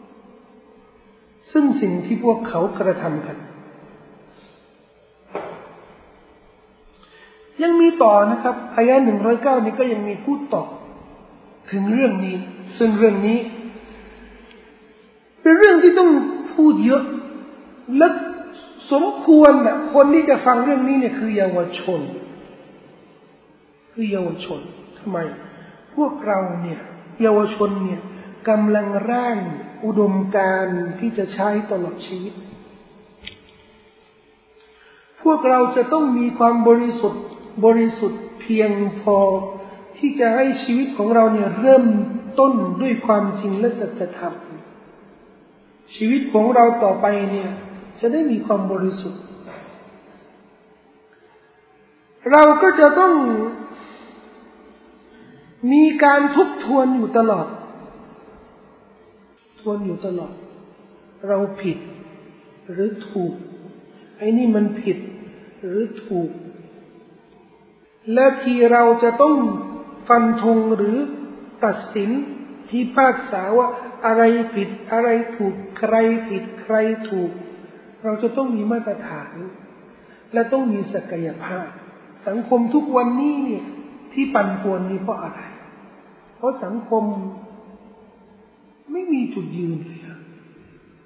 [SPEAKER 1] ซึ่งสิ่งที่พวกเขากระทำกันยังมีต่อนะครับอายะหนึ่งร้อยเก้านี้ก็ยังมีพูดต่อถึงเรื่องนี้ซึ่งเรื่องนี้เป็นเรื่องที่ต้องพูดเยอะและสมควรนะคนที่จะฟังเรื่องนี้เนี่ยคือเยาวชนคือเยาวชนทำไมพวกเราเนี่ยเยาวชนเนี่ยกำลังร่างอุดมการณ์ที่จะใช้ตลอดชีวิตพวกเราจะต้องมีความบริสุทธิ์บริสุทธิ์เพียงพอที่จะให้ชีวิตของเราเนี่ยเริ่มต้นด้วยความจริงและสัจธรรมชีวิตของเราต่อไปเนี่ยจะได้มีความบริสุทธิ์เราก็จะต้องมีการทบทวนอยู่ตลอดทวนอยู่ตลอดเราผิดหรือถูกไอ้นี่มันผิดหรือถูกและที่เราจะต้องฟันธงหรือตัดสินพิพากษาว่าอะไรผิดอะไรถูกใครผิดใครถูกเราจะต้องมีมาตรฐานและต้องมีศักยภาพสังคมทุกวันนี้เนี่ยที่ปั่นป่วนนี่เพราะอะไรเพราะสังคมไม่มีจุดยืนเลย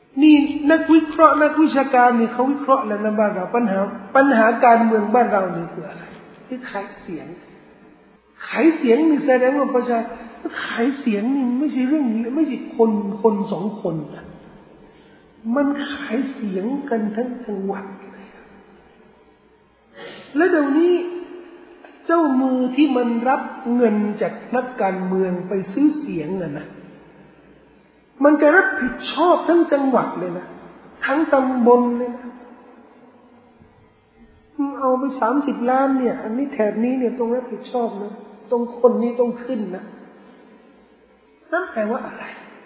[SPEAKER 1] นี่นักวิเคราะห์นักวิชาการนี่เขาวิเคราะห์แล้วนะบ้านเราปัญหาปัญหาการเมืองบ้านเรานี่คืออะไรคือขายเสียงขายเสียงนี่แสดงว่าประชาขายเสียงนี่ไม่ใช่เรื่องไม่ใช่คนคนสองคนนะมันขายเสียงกันทั้งจังหวัดเลยและเดี๋ยวนี้เจ้ามือที่มันรับเงินจากนักการเมืองไปซื้อเสียงน่ะนะมันจะรับผิดชอบทั้งจังหวัดเลยนะทั้งตำบลเลยนะเอาไปสามสิบล้านเนี่ยอันนี้แถบนี้เนี่ยต้องรับผิดชอบนะตรงคนนี้ต้องขึ้นนะนั่นแปลว่าอะไร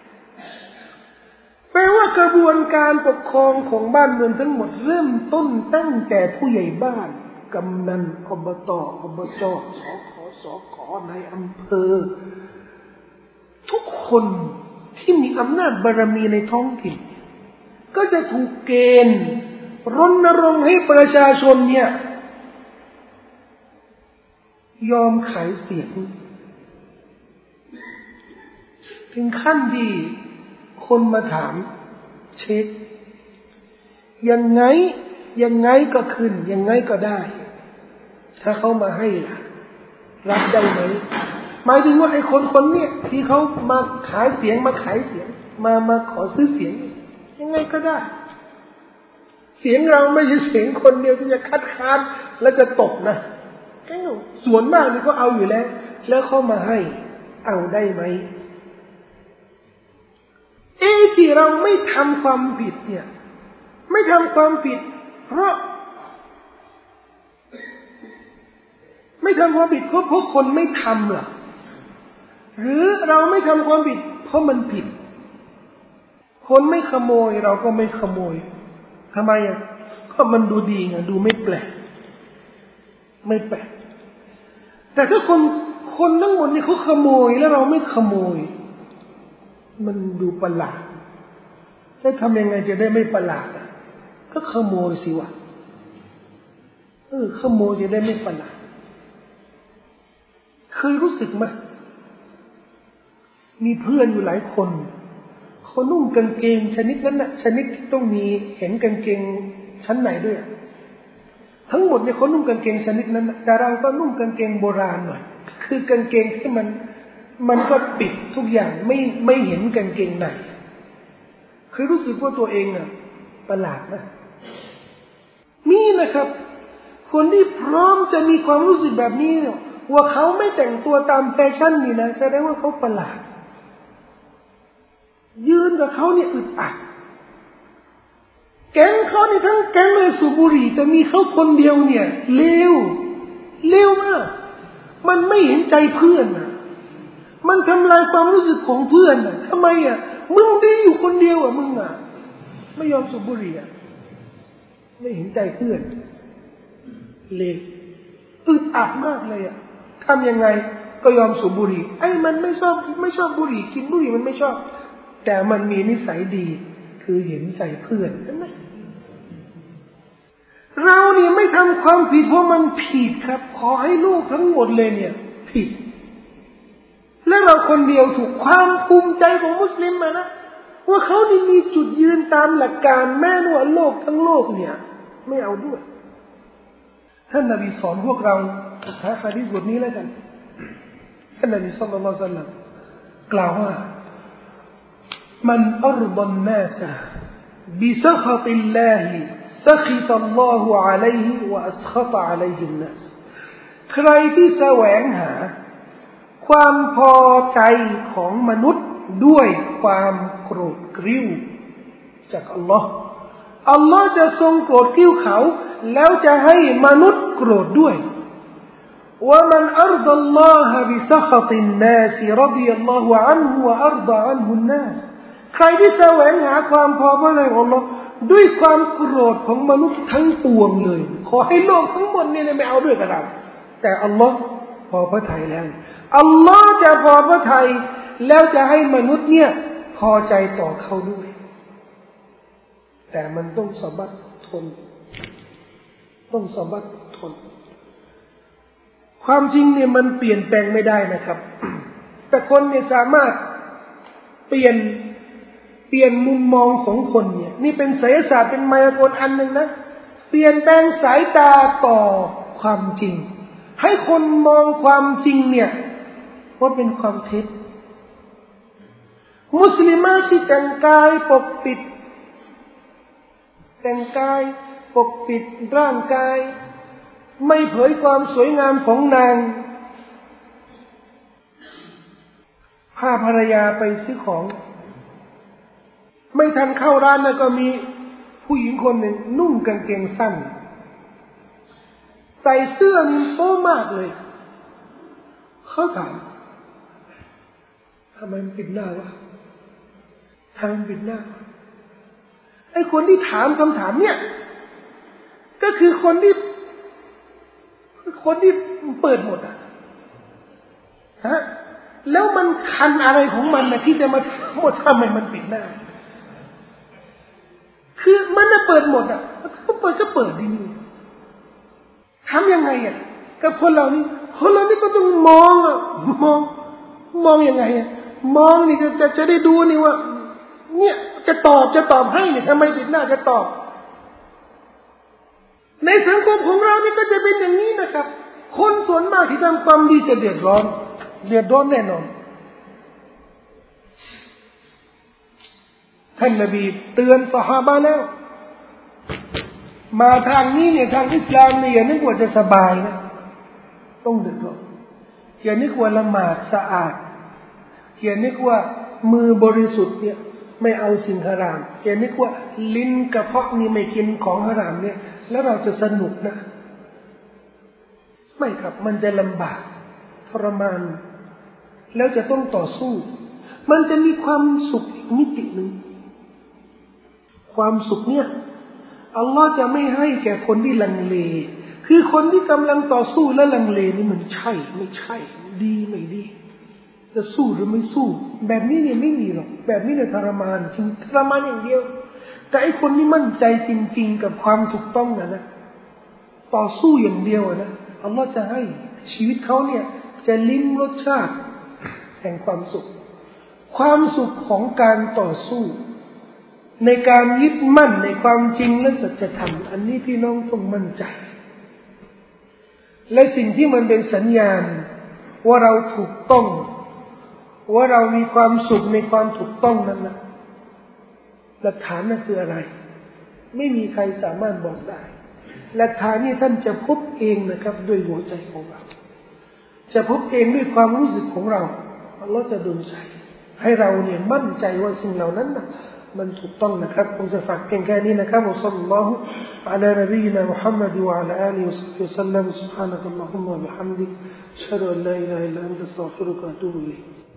[SPEAKER 1] แปลว่ากระบวนการปกครองของบ้านเมืองทั้งหมดเริ่มต้นตั้งแต่ผู้ใหญ่บ้านกำนันอบตอบจสขสขในอำเภอทุกคนที่มีอำนาจบารมีในท้องถิ่นก็จะถูกเกณฑ์รณรงค์ให้ประชาชนเนี่ยยอมขายเสียงถึงขั้นที่คนมาถามเช็คยังไงยังไงก็ขึ้นยังไงก็ได้ถ้าเขามาให้ล่ะรับได้ไหมหมายถึงว่าไอ้คนคนเนี่ยที่เขามาขายเสียงมาขายเสียงมามาขอซื้อเสียงยังไงก็ได้เสียงเราไม่ใช่เสียงคนเดียวที่จะคัดค้านแล้วจะตกนะแค่ส่วนมากนี่ก็เอาอยู่แล้วแล้วเขามาให้เอาได้ไหมเอ๊ะที่เราไม่ทำความผิดเนี่ยไม่ทำความผิดเพราะไม่ทำความผิดเพราะพวกคนไม่ทำหรอหรือเราไม่ทำความผิดเพราะมันผิดคนไม่ขโมยเราก็ไม่ขโมยทำไมอ่ะก็มันดูดีไงดูไม่แปลกไม่แปลกแต่ถ้าคนคนทั้งหมดนี่เขาขโมยแล้วเราไม่ขโมยมันดูประหลาดแล้วทำยังไงจะได้ไม่ประหลาดอ่ะก็ขโมยสิวะเออขโมยจะได้ไม่ประหลาดเคยรู้สึกไหมมีเพื่อนอยู่หลายคนเขานุ่งกางเกงชนิดนั้นน่ะชนิดที่ต้องมีเห็นกางเกงชั้นไหนด้วยทั้งหมดเนี่ยเขานุ่งกางเกงชนิดนั้นแต่เราก็นุ่งกางเกงโบราณหน่อยคือกางเกงที่มันมันก็ปิดทุกอย่างไม่ไม่เห็นกางเกงในเคยรู้สึกว่าตัวเองอ่ะประหลาดนะมีนะครับคนที่พร้อมจะมีความรู้สึกแบบนี้เนี่ยว่าเขาไม่แต่งตัวตามแฟชั่นนี่นะแสดงว่าเขาประหลาดยืนกับเขาเนี่ยอึดอัดแก๊งเขานี่ทั้งแก๊งเลยสูบบุหรี่แต่มีเขาคนเดียวเนี่ยเลวเลวมากมันไม่เห็นใจเพื่อนนะมันทำลายความรู้สึกของเพื่อนนะทำไมอ่ะมึงดีอยู่คนเดียวอ่ะมึงอ่ะไม่ยอมสูบบุหรี่อ่ะไม่เห็นใจเพื่อนเลวอึดอัดมากเลยอ่ะทำยังไงก็ยอมสูบบุหรี่ไอ้มันไม่ชอบไม่ชอบบุหรี่กินบุหรี่มันไม่ชอบแต่มันมีนิสัยดีคือเห็นใจเพื่อนใช่ไหมเรานี่ไม่ทำความผิดเพราะมันผิดครับขอให้ลูกทั้งหมดเลยเนี่ยผิดและเราคนเดียวถูกความภูมิใจของมุสลิมมานะว่าเขานี่มีจุดยืนตามหลักการแม้ว่าโลกทั้งโลกเนี่ยไม่เอาด้วยท่านนบีสอนพวกเราท้ายหะดีษบทนี้แล้วกันท่านนบีศ็อลลัลลอฮุอะลัยฮิวะซัลลัมกล่าวว่ามันอัรฎันนาสบิซะฆติลลาฮิซะฆิตัลลอฮุอะลัยฮิวะอัสฆะตะอะลัยฮินนัสใครที่แสวงหาความพอใจของมนุษย์ด้วยความโกรธกริ้วจากอัลลอฮ์อัลลอฮ์จะทรงโกรธกริ้วเขาแล้วจะให้มนุษย์โกรธด้วยว่ามันอัรฎัลลอฮะบิซะฆะตินนาสรฎิยัลลอฮุอันฮุวะอัรฎะอันฮุนนาสใครที่แสวงหาความพอพระทัยของอัลลอฮ์ด้วยความโกรธของมนุษย์ทั้งปวงเลยขอให้โลกทั้งหมดนี่ไม่เอาด้วยกับเราแต่อัลลอฮ์พอพระทัยแล้วอัลลอฮ์จะพอพระทัยแล้วจะให้มนุษย์เนี่ยพอใจต่อเขาด้วยแต่มันต้องสะบัดทนต้องสะบัดทนความจริงเนี่ยมันเปลี่ยนแปลงไม่ได้นะครับแต่คนเนี่ยสามารถเปลี่ยนเปลี่ยนมุมมองของคนเนี่ยนี่เป็นไสยศาสตร์เป็นมายากลอันหนึ่งนะเปลี่ยนแปลงสายตาต่อความจริงให้คนมองความจริงเนี่ยว่าเป็นความเท็จมุสลิมที่แต่งกายปกปิดแต่งกายปกปิดร่างกายไม่เผยความสวยงามของนางพาภรรยาไปซื้อของไม่ทันเข้าร้านนะก็มีผู้หญิงคนหนึ่งนุ่งกางเกงสั้นใส่เสื้อมีโป๊มากเลยเขาถามทำไมมันปิดหน้าวะทำไมมันปิดหน้าไอ้คนที่ถามคำถามเนี่ยก็คือคนที่คนที่เปิดหมดอ่ะฮะแล้วมันคันอะไรของมันนะที่จะมาหมดทำไมมันปิดหน้าคือมันจะเปิดหมดอ่ะก็เปิดก็เปิดดีนี่ทำยังไงอ่ะกับคนเรานี่คนเรานี่ก็ต้องมองอ่ะมองมองยังไงอ่ะมองนี่จะจะจะได้ดูนี่ว่าเนี่ยจะตอบจะตอบให้เนี่ยทำไมปิดหน้าจะตอบในสังคมของเรานี่ก็จะเป็นอย่างนี้นะครับคนส่วนมากที่ทำความดีจะเดือดร้อนเดือดร้อนแน่นอนท่านนบีเตือนซอฮาบะห์แล้วมาทางนี้เนี่ยทางอิสลามเนี่ยอย่านึกว่าจะสบายนะต้องเดือดร้อนอย่านึกว่าละหมาดสะอาดอย่านึกว่ามือบริสุทธิ์เนี่ยไม่เอาสิ่งฮารามอย่านึกว่าลิ้นกระเพาะนี่ไม่กินของฮารามเนี่ยแล้วเราจะสนุกนะไม่ครับมันจะลำบากทรมานแล้วจะต้องต่อสู้มันจะมีความสุขอีกมิติหนึ่งความสุขเนี่ยอัลลอฮ์จะไม่ให้แก่คนที่ลังเลคือคนที่กำลังต่อสู้และลังเลนี่มันใช่ไม่ใช่ดีไม่ดีจะสู้หรือไม่สู้แบบนี้เนี่ยไม่มีหรอกแบบนี้เนี่ยทรมานจริงทรมานอย่างเดียวแต่ไอ้คนที่มั่นใจจริงๆกับความถูกต้องนะนะต่อสู้อย่างเดียวนะอัลลอฮ์จะให้ชีวิตเขาเนี่ยจะลิ้มรสชาติแห่งความสุขความสุขของการต่อสู้ในการยึดมั่นในความจริงและสัจธรรมอันนี้พี่น้องต้องมั่นใจและสิ่งที่มันเป็นสัญญาณว่าเราถูกต้องว่าเรามีความสุขในความถูกต้องนั้นนะหลักฐานนั่นคืออะไรไม่มีใครสามารถบอกได้หลักฐานนี้ท่านจะพบเองนะครับด้วยหัวใจของเราจะพบเองด้วยความรู้สึกของเราอัลลอฮ์จะดลใจให้เราเนี่ยมั่นใจว่าสิ่งเหล่านั้นนะมันถูกต้องนะครับผมจะฝากเพียงแค่นี้นะครับอัสลลัลลอฮุอะลานบีนะมุฮัมมัดวะอะลาอาลีฮิวะซัลลัมซุบฮานะกัลลอฮุมมะวะบิฮัมดิกอัชฮะดุอัลลาอิลาฮะอิลลัลลอฮุอัสตัฆฟิรุกะวะอะตูบุอิลัยก